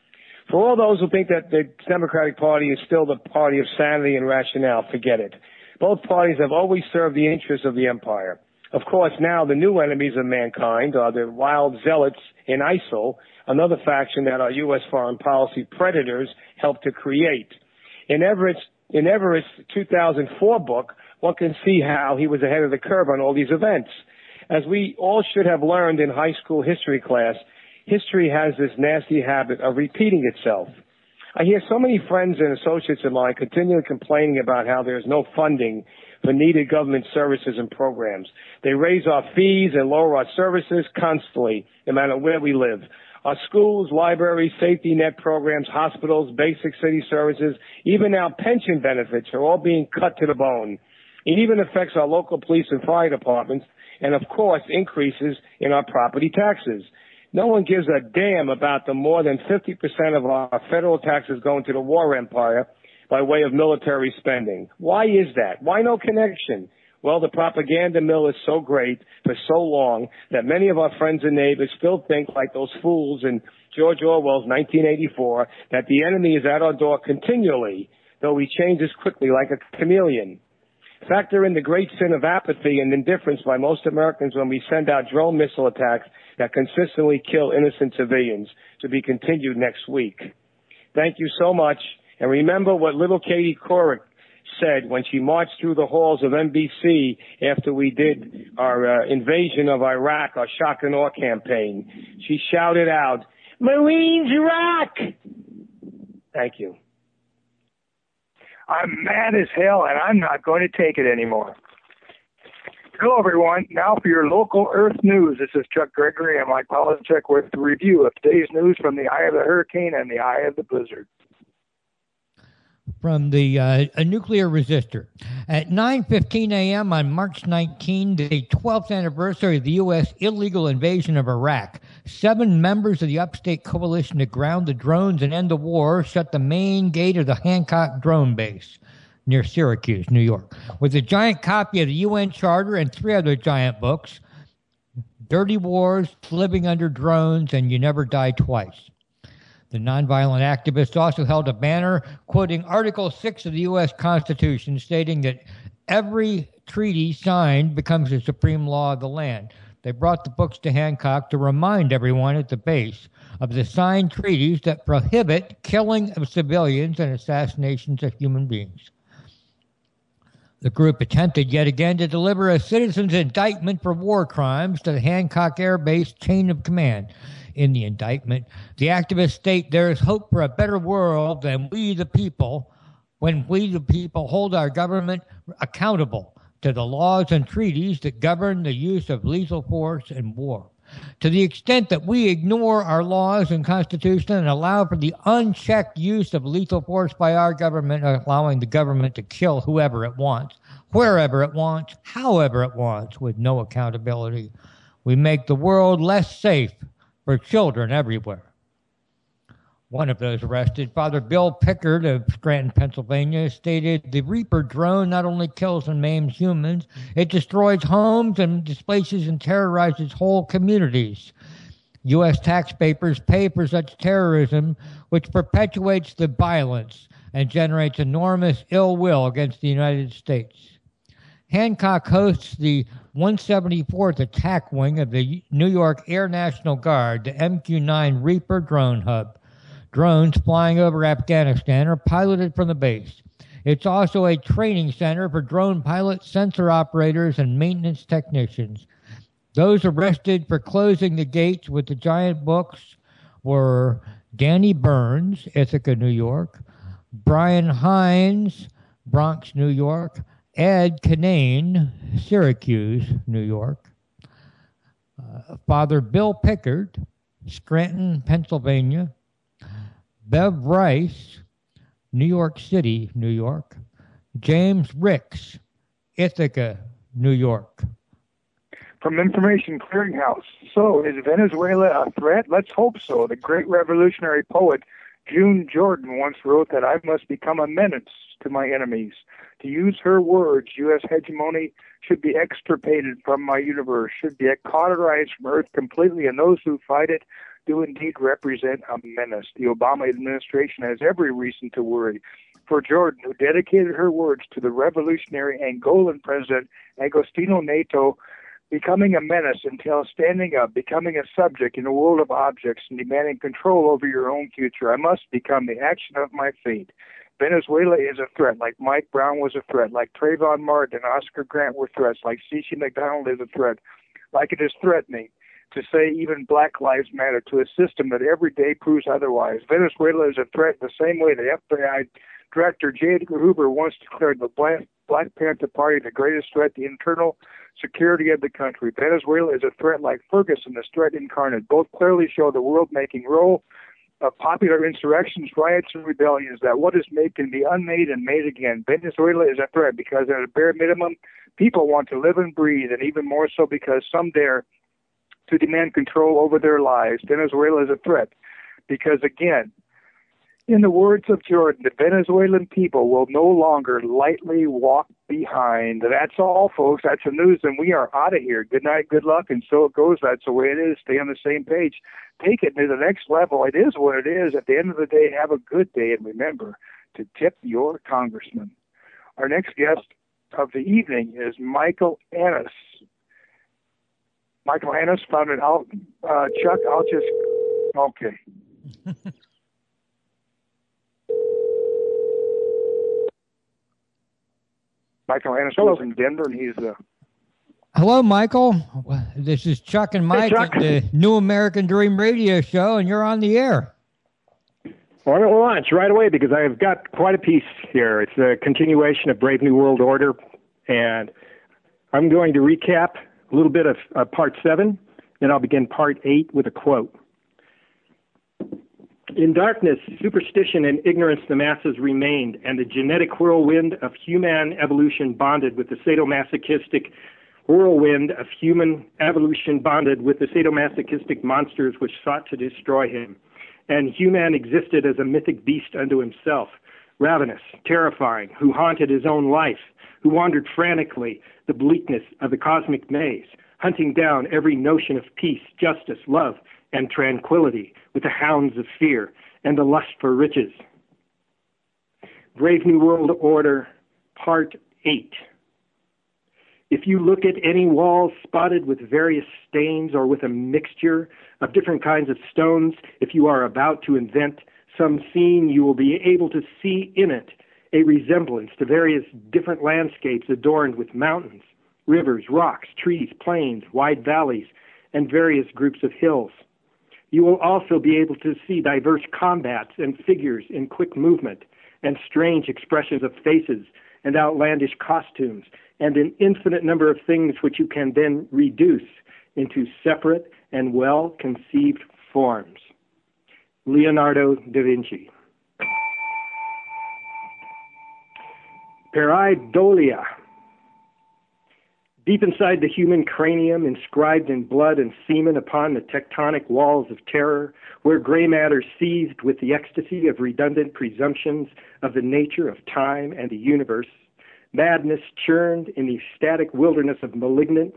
For all those who think that the Democratic Party is still the party of sanity and rationale, forget it. Both parties have always served the interests of the empire. Of course, now the new enemies of mankind are the wild zealots in ISIL, another faction that our U S foreign policy predators helped to create. In Everett's, in Everett's two thousand four book, one can see how he was ahead of the curve on all these events. As we all should have learned in high school history class, history has this nasty habit of repeating itself. I hear so many friends and associates of mine continually complaining about how there's no funding for needed government services and programs. They raise our fees and lower our services constantly, no matter where we live. Our schools, libraries, safety net programs, hospitals, basic city services, even our pension benefits are all being cut to the bone. It even affects our local police and fire departments, and of course increases in our property taxes. No one gives a damn about the more than fifty percent of our federal taxes going to the war empire by way of military spending. Why is that? Why no connection? Well, the propaganda mill is so great for so long that many of our friends and neighbors still think, like those fools in George Orwell's nineteen eighty-four, that the enemy is at our door continually, though he changes quickly like a chameleon. Factor in the great sin of apathy and indifference by most Americans when we send out drone missile attacks that consistently kill innocent civilians, to be continued next week. Thank you so much. And remember what little Katie Couric said when she marched through the halls of N B C after we did our uh, invasion of Iraq, our shock and awe campaign. She shouted out, "Marines rock!" Thank you. I'm mad as hell, and I'm not going to take it anymore. Hello, everyone. Now for your local Earth news. This is Chuck Gregory and Mike Polachek with a review of today's news from the eye of the hurricane and the eye of the blizzard. From the uh, a nuclear resistor. At nine fifteen a.m. on March nineteenth, the twelfth anniversary of the U S illegal invasion of Iraq, seven members of the upstate coalition to ground the drones and end the war shut the main gate of the Hancock drone base near Syracuse, New York, with a giant copy of the U N Charter and three other giant books, Dirty Wars, Living Under Drones, and You Never Die Twice. The nonviolent activists also held a banner quoting Article six of the U S Constitution, stating that every treaty signed becomes the supreme law of the land. They brought the books to Hancock to remind everyone at the base of the signed treaties that prohibit killing of civilians and assassinations of human beings. The group attempted yet again to deliver a citizen's indictment for war crimes to the Hancock Air Base chain of command. In the indictment, the activists state there is hope for a better world than we the people when we the people hold our government accountable to the laws and treaties that govern the use of lethal force in war. To the extent that we ignore our laws and Constitution and allow for the unchecked use of lethal force by our government, allowing the government to kill whoever it wants, wherever it wants, however it wants, with no accountability, we make the world less safe for children everywhere. One of those arrested, Father Bill Pickard of Scranton, Pennsylvania, stated the Reaper drone not only kills and maims humans, it destroys homes and displaces and terrorizes whole communities. U S taxpayers pay for such terrorism, which perpetuates the violence and generates enormous ill will against the United States. Hancock hosts the one seventy-fourth Attack Wing of the New York Air National Guard, the M Q nine Reaper drone hub. Drones flying over Afghanistan are piloted from the base. It's also a training center for drone pilots, sensor operators, and maintenance technicians. Those arrested for closing the gates with the giant books were Danny Burns, Ithaca, New York, Brian Hines, Bronx, New York, Ed Kinane, Syracuse, New York, uh, Father Bill Pickard, Scranton, Pennsylvania, Bev Rice, New York City, New York, James Ricks, Ithaca, New York. From Information Clearinghouse. So, is Venezuela a threat? Let's hope so. The great revolutionary poet June Jordan once wrote that I must become a menace to my enemies. To use her words, U S hegemony should be extirpated from my universe, should be cauterized from Earth completely, and those who fight it do indeed represent a menace. The Obama administration has every reason to worry. For Jordan, who dedicated her words to the revolutionary Angolan president Agostinho Neto, becoming a menace entails standing up, becoming a subject in a world of objects, and demanding control over your own future. I must become the action of my fate. Venezuela is a threat, like Mike Brown was a threat, like Trayvon Martin and Oscar Grant were threats, like C C McDonald is a threat, like it is threatening to say even Black Lives Matter to a system that every day proves otherwise. Venezuela is a threat the same way the F B I Director J. Edgar Hoover once declared the Black, Black Panther Party the greatest threat to the internal security of the country. Venezuela is a threat like Ferguson, the threat incarnate. Both clearly show the world-making role of popular insurrections, riots, and rebellions, that what is made can be unmade and made again. Venezuela is a threat because at a bare minimum, people want to live and breathe, and even more so because some dare to demand control over their lives. Venezuela is a threat because, again, in the words of Jordan, the Venezuelan people will no longer lightly walk behind. That's all, folks. That's the news, and we are out of here. Good night, good luck, and so it goes. That's the way it is. Stay on the same page. Take it to the next level. It is what it is. At the end of the day, have a good day, and remember to tip your congressman. Our next guest of the evening is Michael Annis. Michael Annis founded out. Uh, Chuck, I'll just okay. Michael Annis lives in Denver, and he's the. Hello, Michael. This is Chuck and Mike hey, Chuck. at the New American Dream Radio Show, and you're on the air. Well, I'm going to launch right away because I've got quite a piece here. It's a continuation of Brave New World Order, and I'm going to recap a little bit of uh, part seven, then I'll begin part eight with a quote. In darkness, superstition and ignorance the masses remained, and the genetic whirlwind of human evolution bonded with the sadomasochistic whirlwind of human evolution bonded with the sadomasochistic monsters which sought to destroy him. And human existed as a mythic beast unto himself, ravenous, terrifying, who haunted his own life, who wandered frantically the bleakness of the cosmic maze, hunting down every notion of peace, justice, love, and tranquility with the hounds of fear and the lust for riches. Brave New World Order, Part eight. If you look at any walls spotted with various stains or with a mixture of different kinds of stones, if you are about to invent some scene, you will be able to see in it a resemblance to various different landscapes adorned with mountains, rivers, rocks, trees, plains, wide valleys, and various groups of hills. You will also be able to see diverse combats and figures in quick movement, and strange expressions of faces and outlandish costumes, and an infinite number of things which you can then reduce into separate and well-conceived forms. Leonardo da Vinci. Pareidolia. Deep inside the human cranium, inscribed in blood and semen upon the tectonic walls of terror, where gray matter seethed with the ecstasy of redundant presumptions of the nature of time and the universe, madness churned in the static wilderness of malignant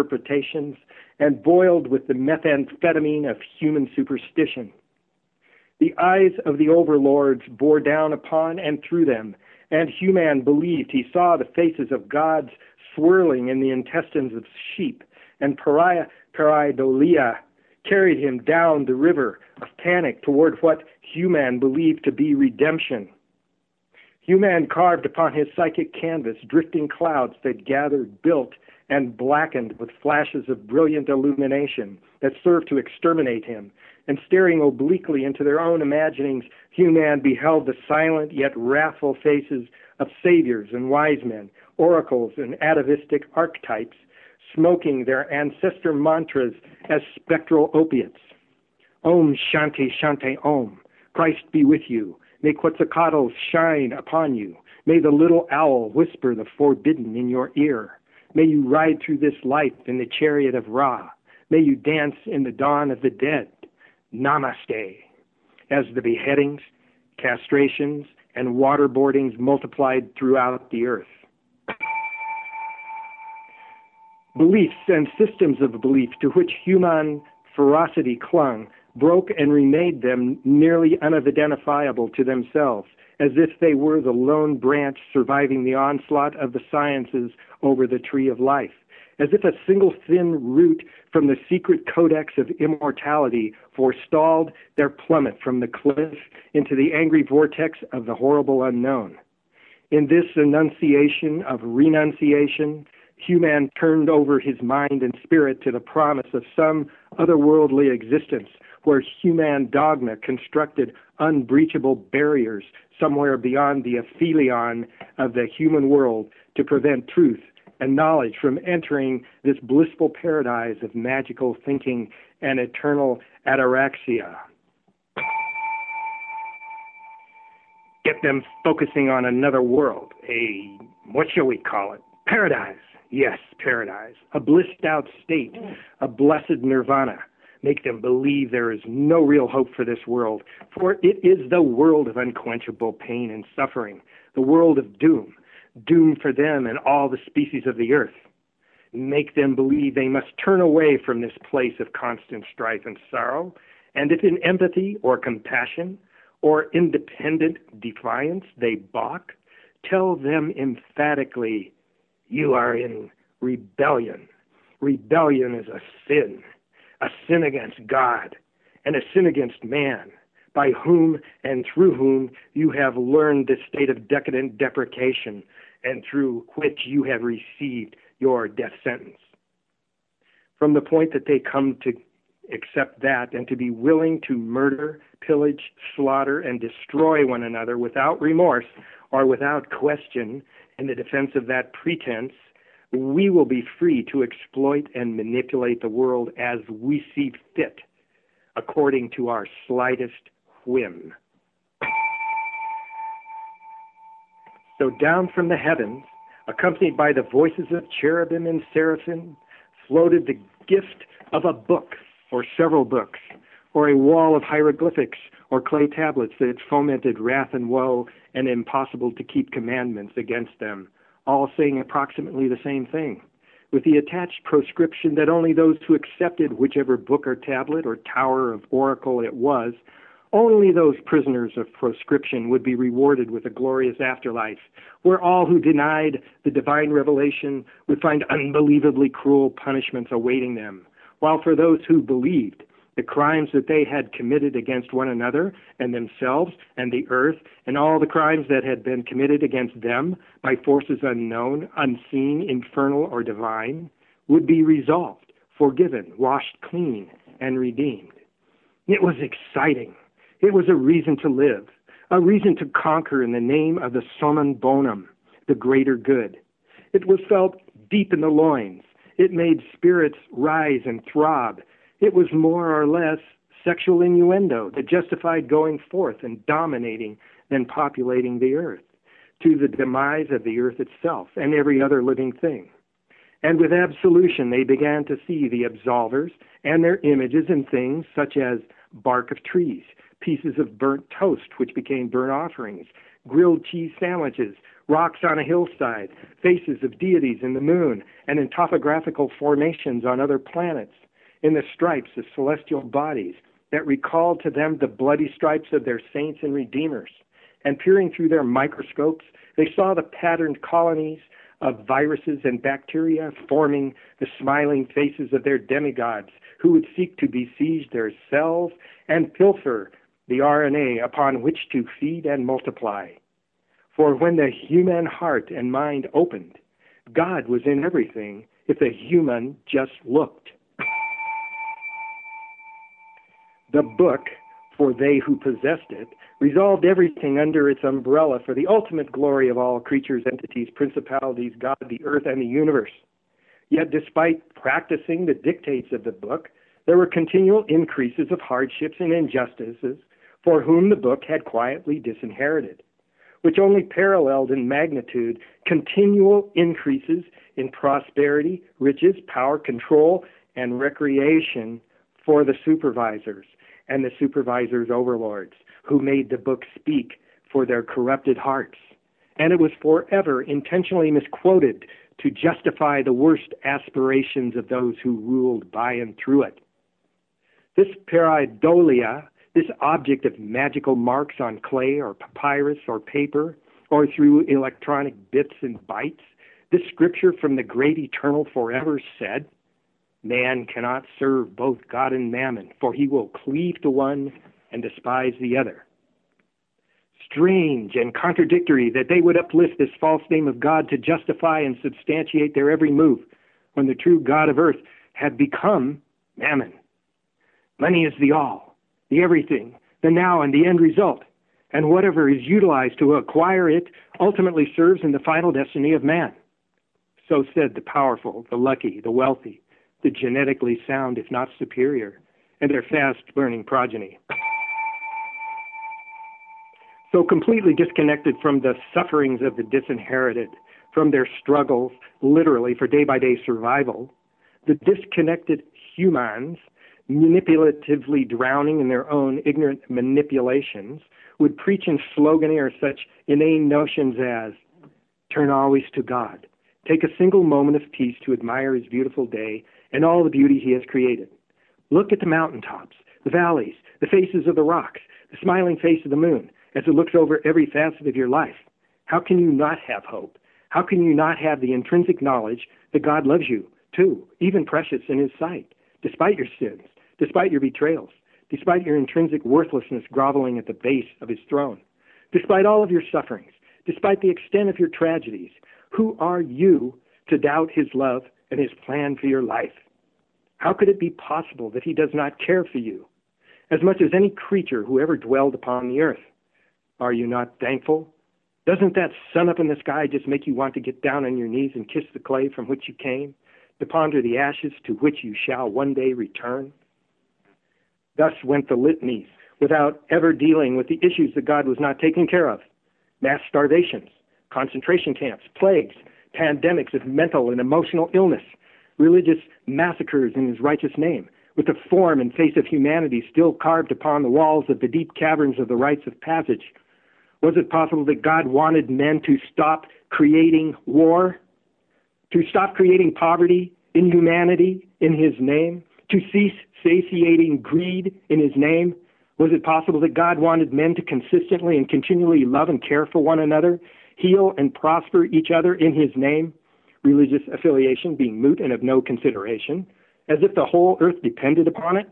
misinterpretations and boiled with the methamphetamine of human superstition. The eyes of the overlords bore down upon and through them, and Human believed he saw the faces of gods swirling in the intestines of sheep, and Pariah, Pareidolia carried him down the river of panic toward what Human believed to be redemption. Human carved upon his psychic canvas drifting clouds that gathered, built, and blackened with flashes of brilliant illumination that served to exterminate him. And staring obliquely into their own imaginings, Human beheld the silent yet wrathful faces of saviors and wise men, oracles and atavistic archetypes, smoking their ancestor mantras as spectral opiates. Om Shanti Shanti Om. Christ be with you. May Quetzalcoatl shine upon you. May the little owl whisper the forbidden in your ear. May you ride through this life in the chariot of Ra. May you dance in the dawn of the dead. Namaste. As the beheadings, castrations, and waterboardings multiplied throughout the earth. Beliefs and systems of belief to which human ferocity clung broke and remade them nearly unidentifiable to themselves, as if they were the lone branch surviving the onslaught of the sciences over the tree of life, as if a single thin root from the secret codex of immortality forestalled their plummet from the cliff into the angry vortex of the horrible unknown. In this enunciation of renunciation, Human turned over his mind and spirit to the promise of some otherworldly existence where human dogma constructed unbreachable barriers somewhere beyond the aphelion of the human world to prevent truth and knowledge from entering this blissful paradise of magical thinking and eternal ataraxia. Get them focusing on another world, a, what shall we call it, paradise. Yes, paradise, a blissed out state, a blessed nirvana. Make them believe there is no real hope for this world, for it is the world of unquenchable pain and suffering, the world of doom, doom for them and all the species of the earth. Make them believe they must turn away from this place of constant strife and sorrow, and if in empathy or compassion or independent defiance they balk, tell them emphatically, you are in rebellion. Rebellion is a sin, a sin against God, and a sin against man, by whom and through whom you have learned this state of decadent deprecation, and through which you have received your death sentence. From the point that they come to accept that and to be willing to murder, pillage, slaughter, and destroy one another without remorse or without question, in the defense of that pretense, we will be free to exploit and manipulate the world as we see fit, according to our slightest whim. So down from the heavens, accompanied by the voices of cherubim and seraphim, floated the gift of a book, or several books, or a wall of hieroglyphics, or clay tablets that fomented wrath and woe and impossible to keep commandments against them, all saying approximately the same thing, with the attached proscription that only those who accepted whichever book or tablet or tower of oracle it was, only those prisoners of proscription would be rewarded with a glorious afterlife, where all who denied the divine revelation would find unbelievably cruel punishments awaiting them, while for those who believed, the crimes that they had committed against one another and themselves and the earth, and all the crimes that had been committed against them by forces unknown, unseen, infernal, or divine, would be resolved, forgiven, washed clean, and redeemed. It was exciting. It was a reason to live, a reason to conquer in the name of the summum bonum, the greater good. It was felt deep in the loins. It made spirits rise and throb. It was more or less sexual innuendo that justified going forth and dominating and populating the earth, to the demise of the earth itself and every other living thing. And with absolution, they began to see the absolvers and their images in things such as bark of trees, pieces of burnt toast, which became burnt offerings, grilled cheese sandwiches, rocks on a hillside, faces of deities in the moon, and in topographical formations on other planets, in the stripes of celestial bodies, that recalled to them the bloody stripes of their saints and redeemers. And peering through their microscopes, they saw the patterned colonies of viruses and bacteria forming the smiling faces of their demigods, who would seek to besiege their cells and pilfer the R N A upon which to feed and multiply. For when the human heart and mind opened, God was in everything if the human just looked. The book, for they who possessed it, resolved everything under its umbrella for the ultimate glory of all creatures, entities, principalities, God, the earth, and the universe. Yet despite practicing the dictates of the book, there were continual increases of hardships and injustices for whom the book had quietly disinherited, which only paralleled in magnitude continual increases in prosperity, riches, power, control, and recreation for the supervisors and the supervisors' overlords, who made the book speak for their corrupted hearts. And it was forever intentionally misquoted to justify the worst aspirations of those who ruled by and through it. This pareidolia, this object of magical marks on clay or papyrus or paper, or through electronic bits and bytes, this scripture from the great eternal forever said, "Man cannot serve both God and mammon, for he will cleave to one and despise the other." Strange and contradictory that they would uplift this false name of God to justify and substantiate their every move, when the true God of earth had become mammon. Money is the all, the everything, the now and the end result, and whatever is utilized to acquire it ultimately serves in the final destiny of man. So said the powerful, the lucky, the wealthy, the genetically sound, if not superior, and their fast-learning progeny. So completely disconnected from the sufferings of the disinherited, from their struggles, literally, for day-by-day survival, the disconnected humans, manipulatively drowning in their own ignorant manipulations, would preach and sloganeer such inane notions as, turn always to God, take a single moment of peace to admire his beautiful day and all the beauty he has created. Look at the mountaintops, the valleys, the faces of the rocks, the smiling face of the moon, as it looks over every facet of your life. How can you not have hope? How can you not have the intrinsic knowledge that God loves you, too, even precious in his sight, despite your sins, despite your betrayals, despite your intrinsic worthlessness groveling at the base of his throne, despite all of your sufferings, despite the extent of your tragedies? Who are you to doubt his love and his plan for your life? How could it be possible that he does not care for you as much as any creature who ever dwelled upon the earth? Are you not thankful? Doesn't that sun up in the sky just make you want to get down on your knees and kiss the clay from which you came, to ponder the ashes to which you shall one day return? Thus went the litanies, without ever dealing with the issues that God was not taking care of. Mass starvations, concentration camps, plagues, pandemics of mental and emotional illness, religious massacres in his righteous name, with the form and face of humanity still carved upon the walls of the deep caverns of the rites of passage. Was it possible that God wanted men to stop creating war, to stop creating poverty, inhumanity in his name, to cease satiating greed in his name? Was it possible that God wanted men to consistently and continually love and care for one another, heal and prosper each other in his name, religious affiliation being moot and of no consideration, as if the whole earth depended upon it?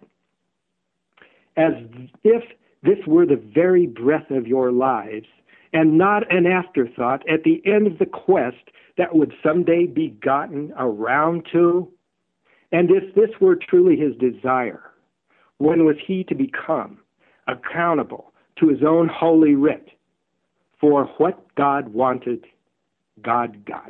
As if this were the very breath of your lives, and not an afterthought at the end of the quest that would someday be gotten around to? And if this were truly his desire, when was he to become accountable to his own holy writ? For what God wanted, God got.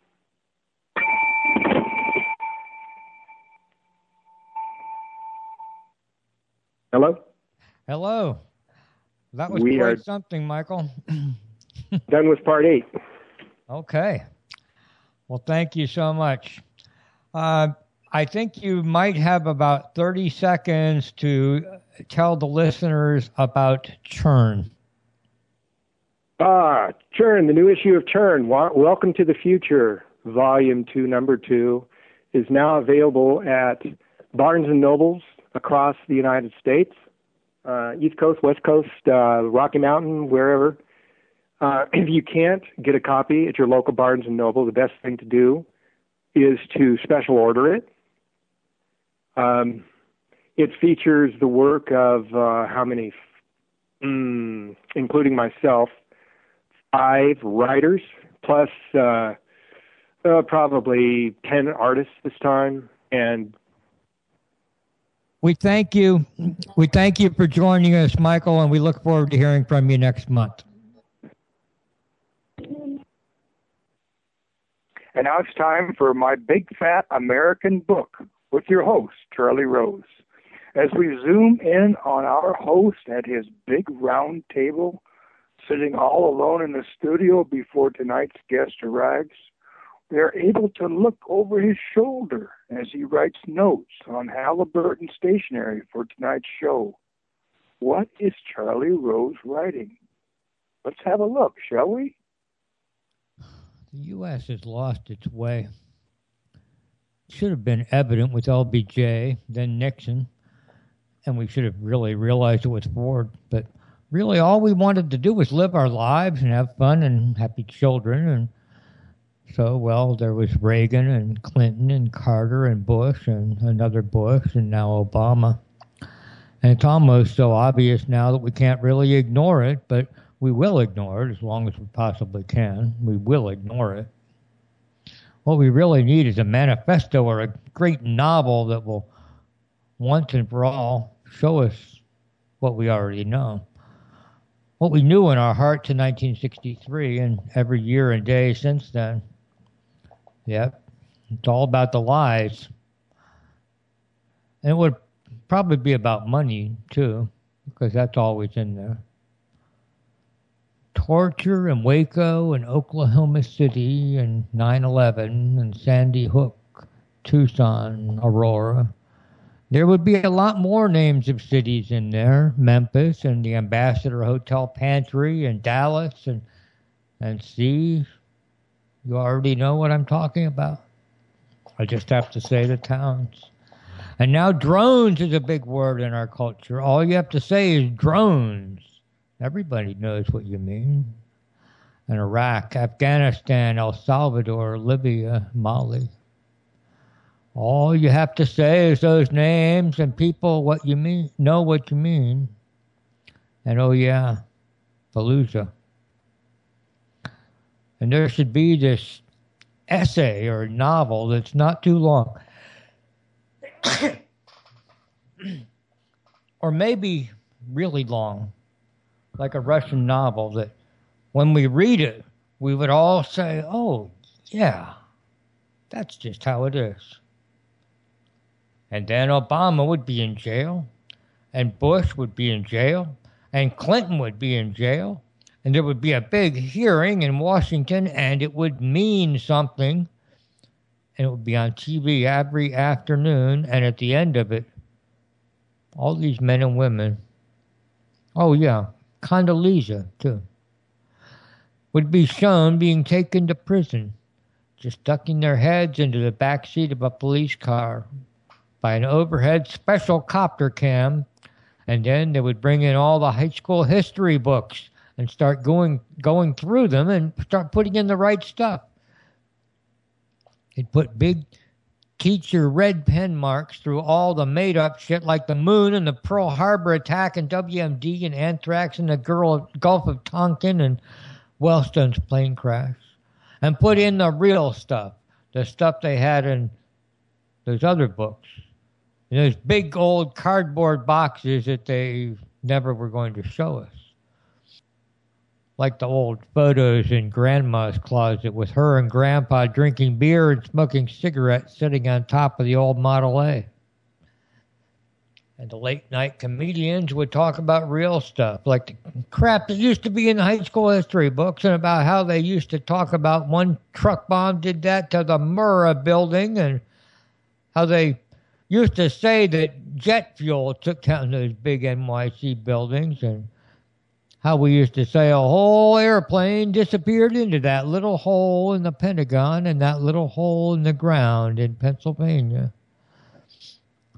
Hello? Hello. That was We quite are- something, Michael. Done with part eight. Okay. Well, thank you so much. Uh, I think you might have about thirty seconds to tell the listeners about Churn. Ah, Churn, the new issue of Churn, Wa- Welcome to the Future, Volume two, Number two, is now available at Barnes and Nobles across the United States. uh, East Coast, West Coast, uh, Rocky Mountain, wherever. Uh, if you can't get a copy at your local Barnes and Noble, the best thing to do is to special order it. Um, it features the work of uh, how many, mm, including myself, five writers, plus uh, uh, probably ten artists this time. And we thank you. We thank you for joining us, Michael, and we look forward to hearing from you next month. And now it's time for My Big Fat American Book with your host, Charlie Rose. As we zoom in on our host at his big round table, sitting all alone in the studio before tonight's guest arrives, we are able to look over his shoulder as he writes notes on Halliburton stationery for tonight's show. What is Charlie Rose writing? Let's have a look, shall we? The U S has lost its way. It should have been evident with L B J, then Nixon, and we should have really realized it with Ford. But really all we wanted to do was live our lives and have fun and happy children. And so, well, there was Reagan and Clinton and Carter and Bush and another Bush and now Obama. And it's almost so obvious now that we can't really ignore it, but we will ignore it as long as we possibly can. We will ignore it. What we really need is a manifesto or a great novel that will, once and for all, show us what we already know. What we knew in our hearts in nineteen sixty-three and every year and day since then. Yep, it's all about the lies. And it would probably be about money, too, because that's always in there. Torture in Waco and Oklahoma City and nine eleven and Sandy Hook, Tucson, Aurora. There would be a lot more names of cities in there. Memphis and the Ambassador Hotel Pantry and Dallas and and see, you already know what I'm talking about. I just have to say the towns. And now drones is a big word in our culture. All you have to say is drones. Everybody knows what you mean. And Iraq, Afghanistan, El Salvador, Libya, Mali. All you have to say is those names and people what you mean know what you mean. And oh yeah, Fallujah. And there should be this essay or novel that's not too long. Or maybe really long. Like a Russian novel that when we read it, we would all say, oh, yeah, that's just how it is. And then Obama would be in jail, and Bush would be in jail, and Clinton would be in jail, and there would be a big hearing in Washington, and it would mean something, and it would be on T V every afternoon, and at the end of it, all these men and women, oh yeah, Condoleezza, too, would be shown being taken to prison, just ducking their heads into the back seat of a police car by an overhead special copter cam, and then they would bring in all the high school history books and start going going through them and start putting in the right stuff. They'd put big teacher red pen marks through all the made-up shit like the moon and the Pearl Harbor attack and W M D and anthrax and the girl, Gulf of Tonkin and Wellstone's plane crash. And put in the real stuff, the stuff they had in those other books. In those big old cardboard boxes that they never were going to show us. Like the old photos in Grandma's closet with her and Grandpa drinking beer and smoking cigarettes sitting on top of the old Model A. And the late night comedians would talk about real stuff, like the crap that used to be in the high school history books and about how they used to talk about one truck bomb did that to the Murrah building and how they used to say that jet fuel took down those big N Y C buildings and how we used to say a whole airplane disappeared into that little hole in the Pentagon and that little hole in the ground in Pennsylvania.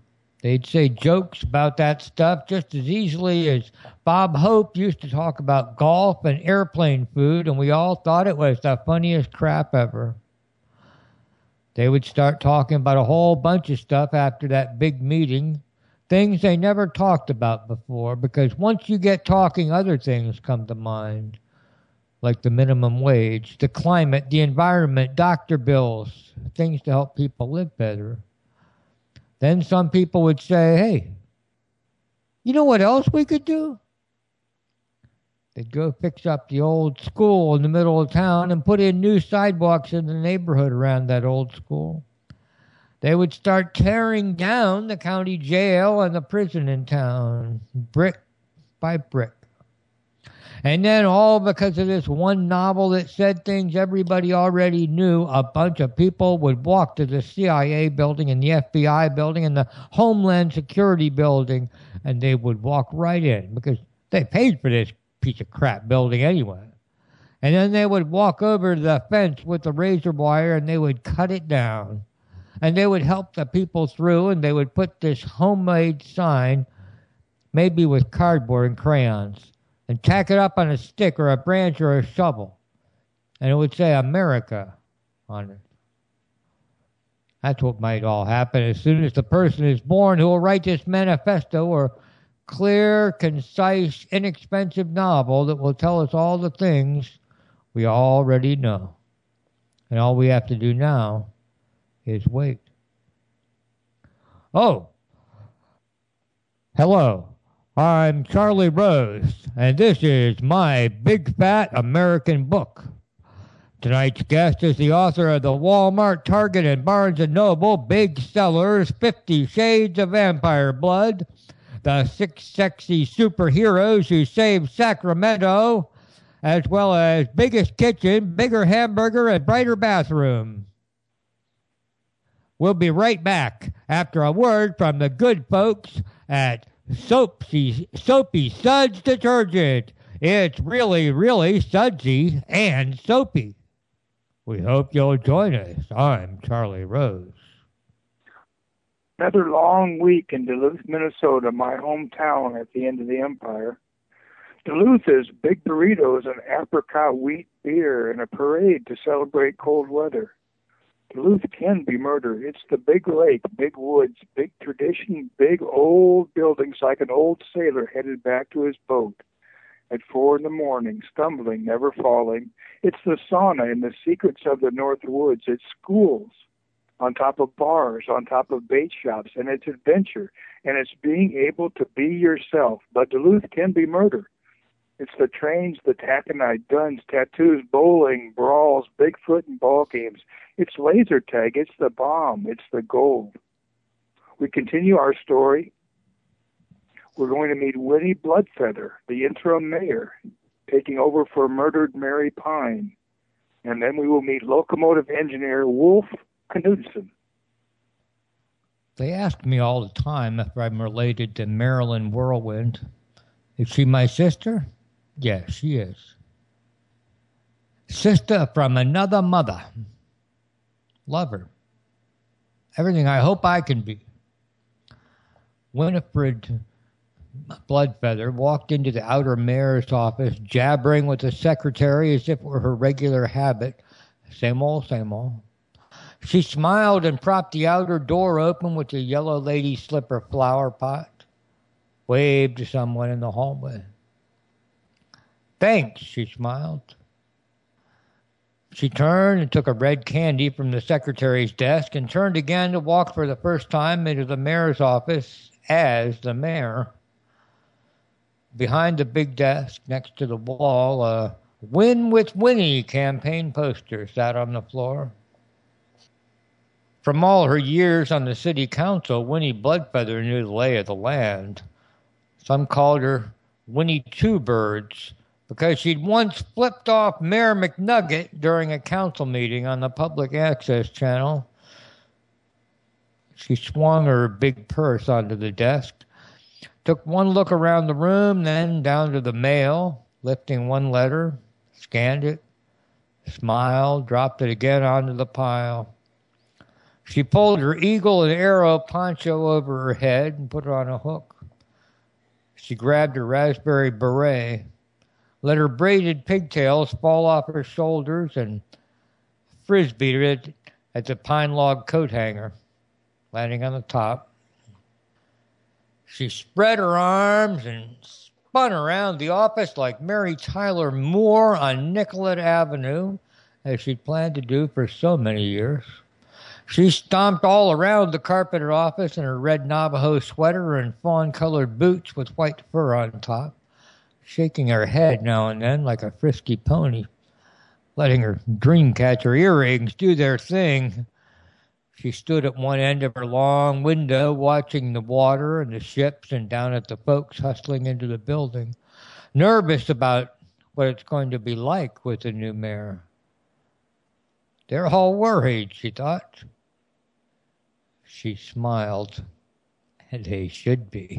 They'd say jokes about that stuff just as easily as Bob Hope used to talk about golf and airplane food, and we all thought it was the funniest crap ever. They would start talking about a whole bunch of stuff after that big meeting, things they never talked about before, because once you get talking, other things come to mind, like the minimum wage, the climate, the environment, doctor bills, things to help people live better. Then some people would say, hey, you know what else we could do? They'd go fix up the old school in the middle of town and put in new sidewalks in the neighborhood around that old school. They would start tearing down the county jail and the prison in town, brick by brick. And then all because of this one novel that said things everybody already knew, a bunch of people would walk to the C I A building and the F B I building and the Homeland Security building, and they would walk right in because they paid for this piece of crap building anyway. And then they would walk over to the fence with the razor wire and they would cut it down. And they would help the people through, and they would put this homemade sign, maybe with cardboard and crayons, and tack it up on a stick or a branch or a shovel. And it would say America on it. That's what might all happen as soon as the person is born who will write this manifesto or clear, concise, inexpensive novel that will tell us all the things we already know. And all we have to do now is wait. Oh, hello. I'm Charlie Rose, and this is my big fat American book. Tonight's guest is the author of the Walmart, Target, and Barnes and Noble big sellers, Fifty Shades of Vampire Blood, The Six Sexy Superheroes Who Saved Sacramento, as well as Biggest Kitchen, Bigger Hamburger, and Brighter Bathroom. We'll be right back after a word from the good folks at Soapy, Soapy Suds Detergent. It's really, really sudsy and soapy. We hope you'll join us. I'm Charlie Rose. Another long week in Duluth, Minnesota, my hometown at the end of the empire. Duluth is big burritos and apricot wheat beer and a parade to celebrate cold weather. Duluth can be murder. It's the big lake, big woods, big tradition, big old buildings like an old sailor headed back to his boat at four in the morning, stumbling, never falling. It's the sauna in the secrets of the North Woods. It's schools on top of bars, on top of bait shops, and it's adventure, and it's being able to be yourself. But Duluth can be murder. It's the trains, the taconite, guns, tattoos, bowling, brawls, Bigfoot, and ball games. It's laser tag. It's the bomb. It's the gold. We continue our story. We're going to meet Winnie Bloodfeather, the interim mayor, taking over for murdered Mary Pine. And then we will meet locomotive engineer Wolf Knudsen. They ask me all the time if I'm related to Marilyn Whirlwind. Is she my sister? Yes, she is. Sister from another mother. Love her. Everything I hope I can be. Winifred Bloodfeather walked into the outer mayor's office, jabbering with the secretary as if it were her regular habit. Same old, same old. She smiled and propped the outer door open with the yellow lady slipper flower pot. Waved to someone in the hallway. Thanks, she smiled. She turned and took a red candy from the secretary's desk and turned again to walk for the first time into the mayor's office as the mayor. Behind the big desk next to the wall, a Win with Winnie campaign poster sat on the floor. From all her years on the city council, Winnie Bloodfeather knew the lay of the land. Some called her Winnie Two Birds because she'd once flipped off Mayor McNugget during a council meeting on the public access channel. She swung her big purse onto the desk, took one look around the room, then down to the mail, lifting one letter, scanned it, smiled, dropped it again onto the pile. She pulled her eagle and arrow poncho over her head and put it on a hook. She grabbed her raspberry beret, let her braided pigtails fall off her shoulders, and frisbeed it at the pine log coat hanger, landing on the top. She spread her arms and spun around the office like Mary Tyler Moore on Nicollet Avenue, as she'd planned to do for so many years. She stomped all around the carpeted office in her red Navajo sweater and fawn-colored boots with white fur on top, shaking her head now and then like a frisky pony, letting her dreamcatcher earrings do their thing. She stood at one end of her long window watching the water and the ships and down at the folks hustling into the building, nervous about what it's going to be like with the new mayor. They're all worried, she thought. She smiled, and they should be.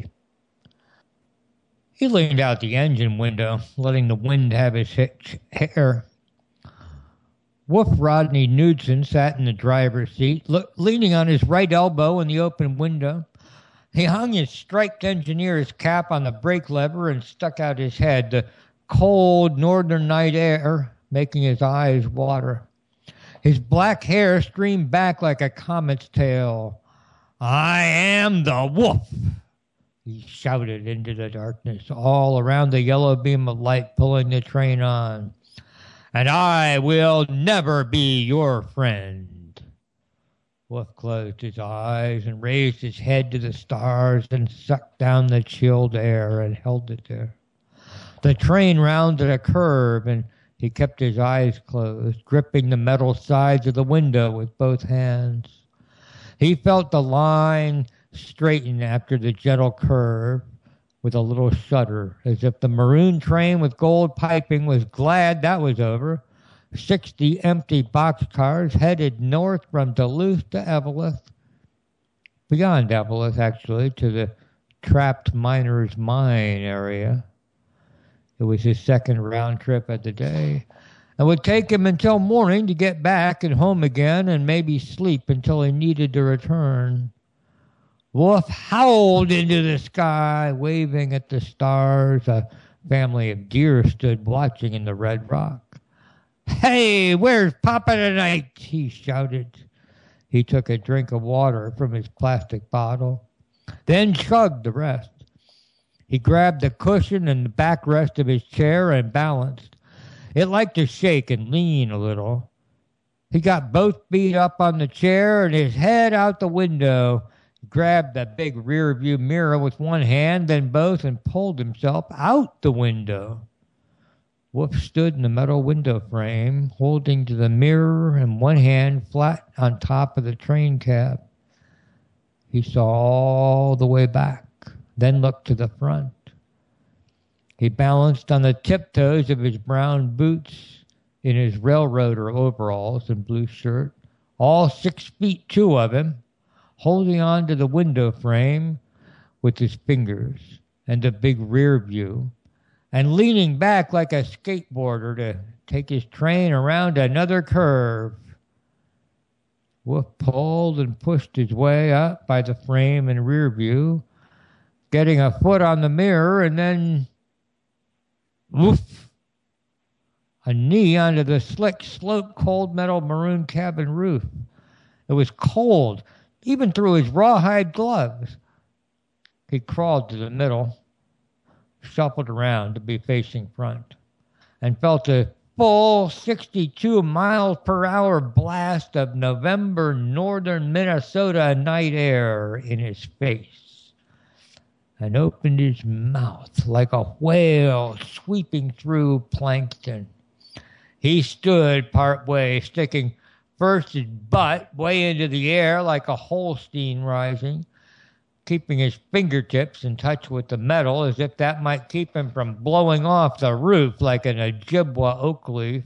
He leaned out the engine window, letting the wind have his hair. Wolf Rodney Knudsen sat in the driver's seat, lo- leaning on his right elbow in the open window. He hung his striped engineer's cap on the brake lever and stuck out his head, the cold northern night air making his eyes water. His black hair streamed back like a comet's tail. "I am the wolf," he shouted into the darkness, all around the yellow beam of light pulling the train on. "And I will never be your friend." Wolf closed his eyes and raised his head to the stars and sucked down the chilled air and held it there. The train rounded a curve, and he kept his eyes closed, gripping the metal sides of the window with both hands. He felt the line straighten after the gentle curve with a little shudder, as if the maroon train with gold piping was glad that was over. Sixty empty boxcars headed north from Duluth to Eveleth, beyond Eveleth, actually, to the trapped miners' mine area. It was his second round trip of the day. It would take him until morning to get back and home again and maybe sleep until he needed to return. Wolf howled into the sky, waving at the stars. A family of deer stood watching in the red rock. "Hey, where's Papa tonight?" he shouted. He took a drink of water from his plastic bottle, then chugged the rest. He grabbed the cushion and the backrest of his chair and balanced. It liked to shake and lean a little. He got both feet up on the chair and his head out the window, grabbed the big rear-view mirror with one hand, then both, and pulled himself out the window. Wolf stood in the metal window frame, holding to the mirror and one hand flat on top of the train cab. He saw all the way back, then looked to the front. He balanced on the tiptoes of his brown boots in his railroader overalls and blue shirt, all six feet two of him, holding on to the window frame with his fingers and the big rear view, and leaning back like a skateboarder to take his train around another curve. Wolf pulled and pushed his way up by the frame and rear view, getting a foot on the mirror, and then woof, a knee onto the slick, sloped, cold metal maroon cabin roof. It was cold, even through his rawhide gloves. He crawled to the middle, shuffled around to be facing front, and felt a full sixty-two miles per hour blast of November northern Minnesota night air in his face, and opened his mouth like a whale sweeping through plankton. He stood part way, sticking first his butt way into the air like a Holstein rising, keeping his fingertips in touch with the metal as if that might keep him from blowing off the roof like an Ojibwa oak leaf.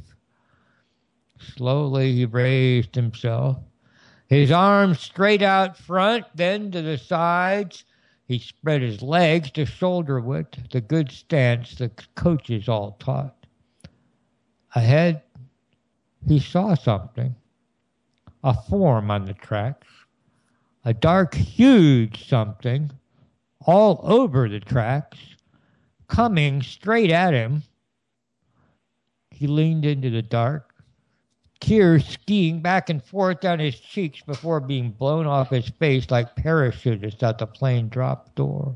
Slowly he raised himself, his arms straight out front, then to the sides. He spread his legs to shoulder width, the good stance the coaches all taught. Ahead, he saw something. a form on the tracks, a dark, huge something all over the tracks, coming straight at him. He leaned into the dark, tears skiing back and forth down his cheeks before being blown off his face like parachutists at the plane drop door.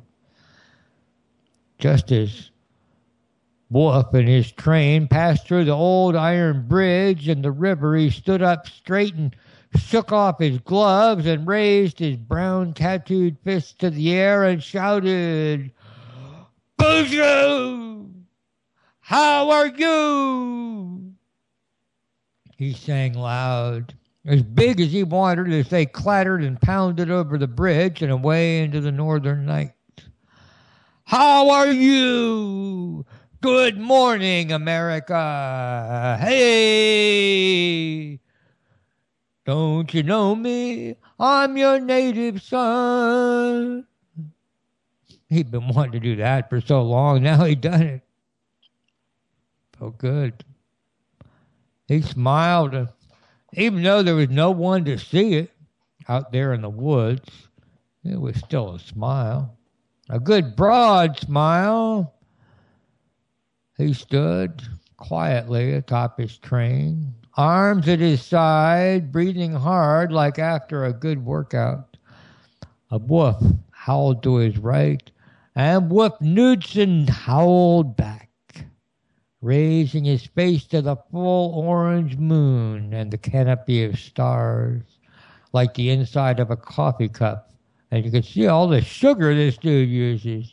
Just as Wolf and his train passed through the old iron bridge and the river, he stood up straight and shook off his gloves and raised his brown tattooed fist to the air and shouted, "Boozloo! How are you?" He sang loud, as big as he wanted, as they clattered and pounded over the bridge and away into the northern night. "How are you? Good morning, America. Hey! Don't you know me? I'm your native son." He'd been wanting to do that for so long. Now he'd done it. Felt good. He smiled, and even though there was no one to see it out there in the woods, it was still a smile. A good broad smile. He stood quietly atop his train, arms at his side, breathing hard like after a good workout. A wolf howled to his right, and Wolf Knudsen howled back, raising his face to the full orange moon and the canopy of stars, like the inside of a coffee cup. And you could see all the sugar this dude uses.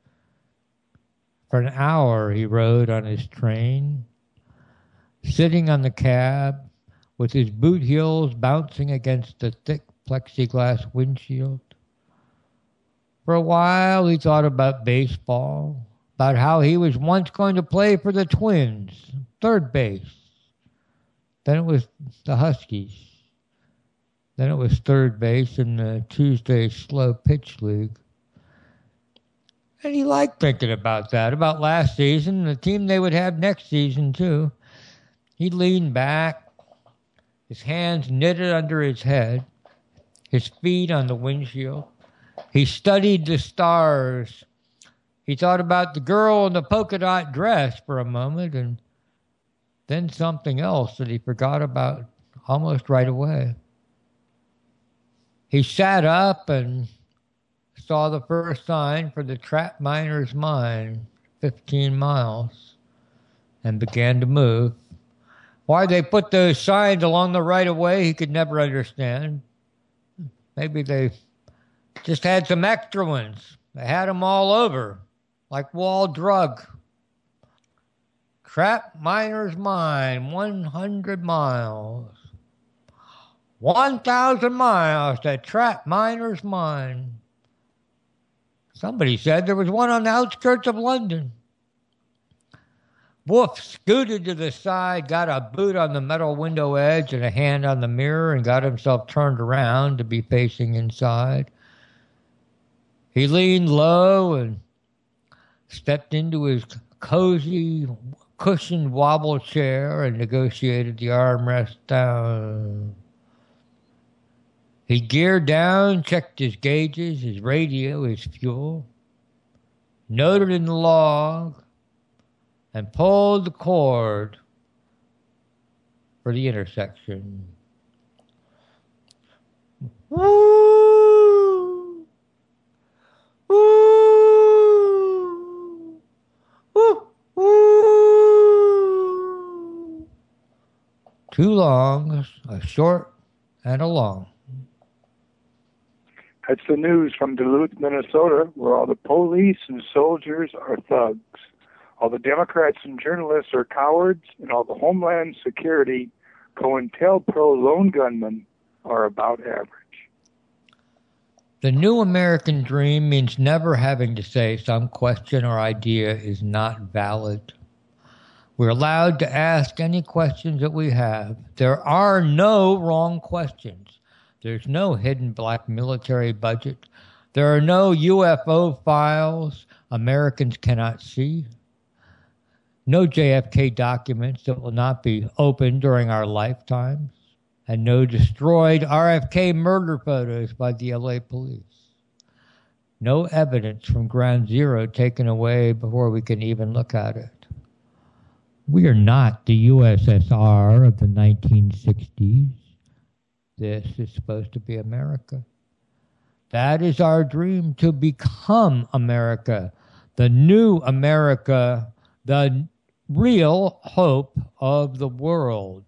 For an hour he rode on his train, sitting on the cab with his boot heels bouncing against the thick plexiglass windshield. For a while he thought about baseball, about how he was once going to play for the Twins, third base. Then it was the Huskies. Then it was third base in the Tuesday slow pitch league. And he liked thinking about that, about last season, and the team they would have next season, too. He leaned back, his hands knitted under his head, his feet on the windshield. He studied the stars. He thought about the girl in the polka dot dress for a moment, and then something else that he forgot about almost right away. He sat up and saw the first sign for the Trap Miners Mine, fifteen miles, and began to move. Why they put those signs along the right-of-way, he could never understand. Maybe they just had some extra ones. They had them all over, like Wall Drug. Trap Miners Mine, one hundred miles. one thousand miles to Trap Miners Mine. Somebody said there was one on the outskirts of London. Wolf scooted to the side, got a boot on the metal window edge and a hand on the mirror, and got himself turned around to be facing inside. He leaned low and stepped into his cozy, cushioned wobble chair and negotiated the armrest down. He geared down, checked his gauges, his radio, his fuel, noted in the log, and pulled the cord for the intersection. Woo! Woo! Woo! Woo! Two longs, a short and a long. That's the news from Duluth, Minnesota, where all the police and soldiers are thugs. All the Democrats and journalists are cowards, and all the Homeland Security COINTELPRO lone gunmen are about average. The new American dream means never having to say some question or idea is not valid. We're allowed to ask any questions that we have. There are no wrong questions. There's no hidden black military budget. There are no U F O files Americans cannot see. No J F K documents that will not be opened during our lifetimes. and no destroyed R F K murder photos by the L A police. No evidence from Ground Zero taken away before we can even look at it. We are not the U S S R of the nineteen sixties. This is supposed to be America. That is our dream, to become America, the new America, the real hope of the world.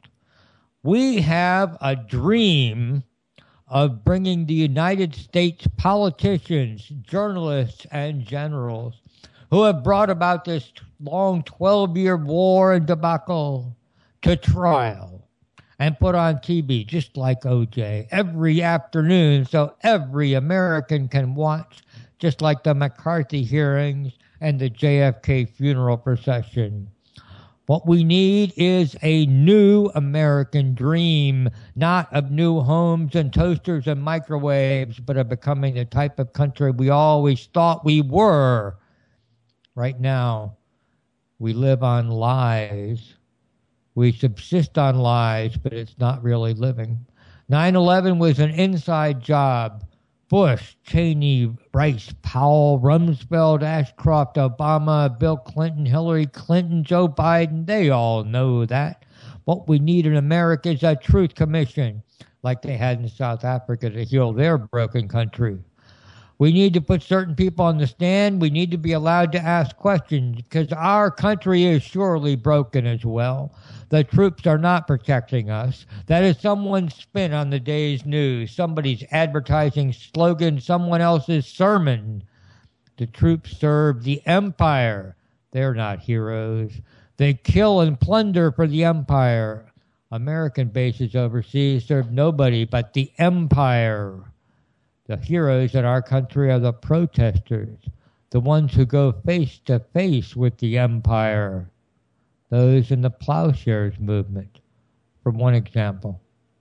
We have a dream of bringing the United States politicians, journalists, and generals who have brought about this long twelve-year war and debacle to trial and put on T V, just like O J, every afternoon so every American can watch, just like the McCarthy hearings and the J F K funeral procession. What we need is a new American dream, not of new homes and toasters and microwaves, but of becoming the type of country we always thought we were. Right now, we live on lies. We subsist on lies, but it's not really living. nine eleven was an inside job. Bush, Cheney, Rice, Powell, Rumsfeld, Ashcroft, Obama, Bill Clinton, Hillary Clinton, Joe Biden, they all know that. What we need in America is a truth commission, like they had in South Africa to heal their broken country. We need to put certain people on the stand. We need to be allowed to ask questions, because our country is surely broken as well. The troops are not protecting us. That is someone's spin on the day's news, somebody's advertising slogan, someone else's sermon. The troops serve the empire. They're not heroes. They kill and plunder for the empire. American bases overseas serve nobody but the empire. The heroes in our country are the protesters, the ones who go face to face with the empire. Those in the Plowshares movement, for one example.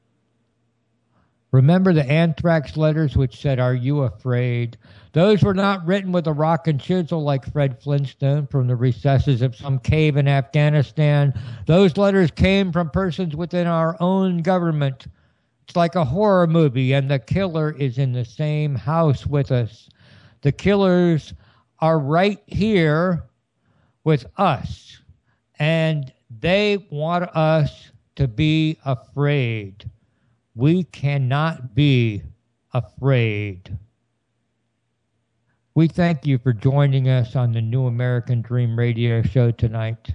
Remember the anthrax letters which said, "Are you afraid?" Those were not written with a rock and chisel like Fred Flintstone from the recesses of some cave in Afghanistan. Those letters came from persons within our own government. It's like a horror movie, and the killer is in the same house with us. The killers are right here with us. And they want us to be afraid. We cannot be afraid. We thank you for joining us on the New American Dream radio show tonight.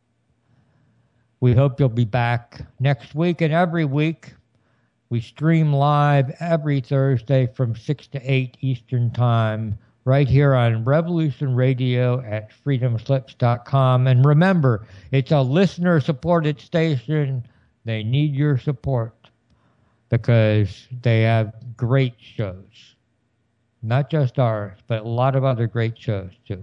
We hope you'll be back next week and every week. We stream live every Thursday from six to eight Eastern Time, right here on Revolution Radio at freedom slips dot com. And remember, it's a listener-supported station. They need your support because they have great shows. Not just ours, but a lot of other great shows, too.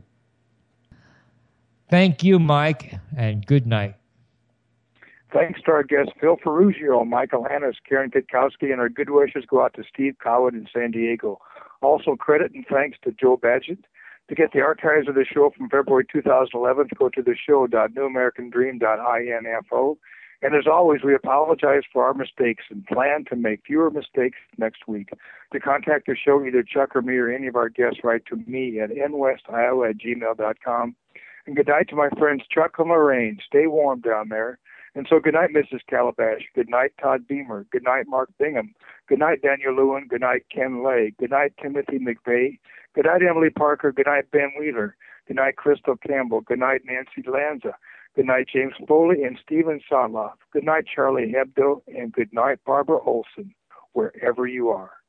Thank you, Mike, and good night. Thanks to our guests Phil Ferrugio, Michael Annis, Karen Kitkowski, and our good wishes go out to Steve Coward in San Diego. Also, credit and thanks to Joe Badgett. To get the archives of the show from February two thousand eleven, go to the show dot new american dream dot info. And as always, we apologize for our mistakes and plan to make fewer mistakes next week. To contact the show, either Chuck or me or any of our guests, write to me at n west iowa at gmail dot com. And good night to my friends Chuck and Lorraine. Stay warm down there. And so good night, Missus Calabash. Good night, Todd Beamer. Good night, Mark Bingham. Good night, Daniel Lewin. Good night, Ken Lay. Good night, Timothy McVeigh. Good night, Emily Parker. Good night, Ben Wheeler. Good night, Crystal Campbell. Good night, Nancy Lanza. Good night, James Foley and Stephen Sotloff. Good night, Charlie Hebdo. And good night, Barbara Olson, wherever you are.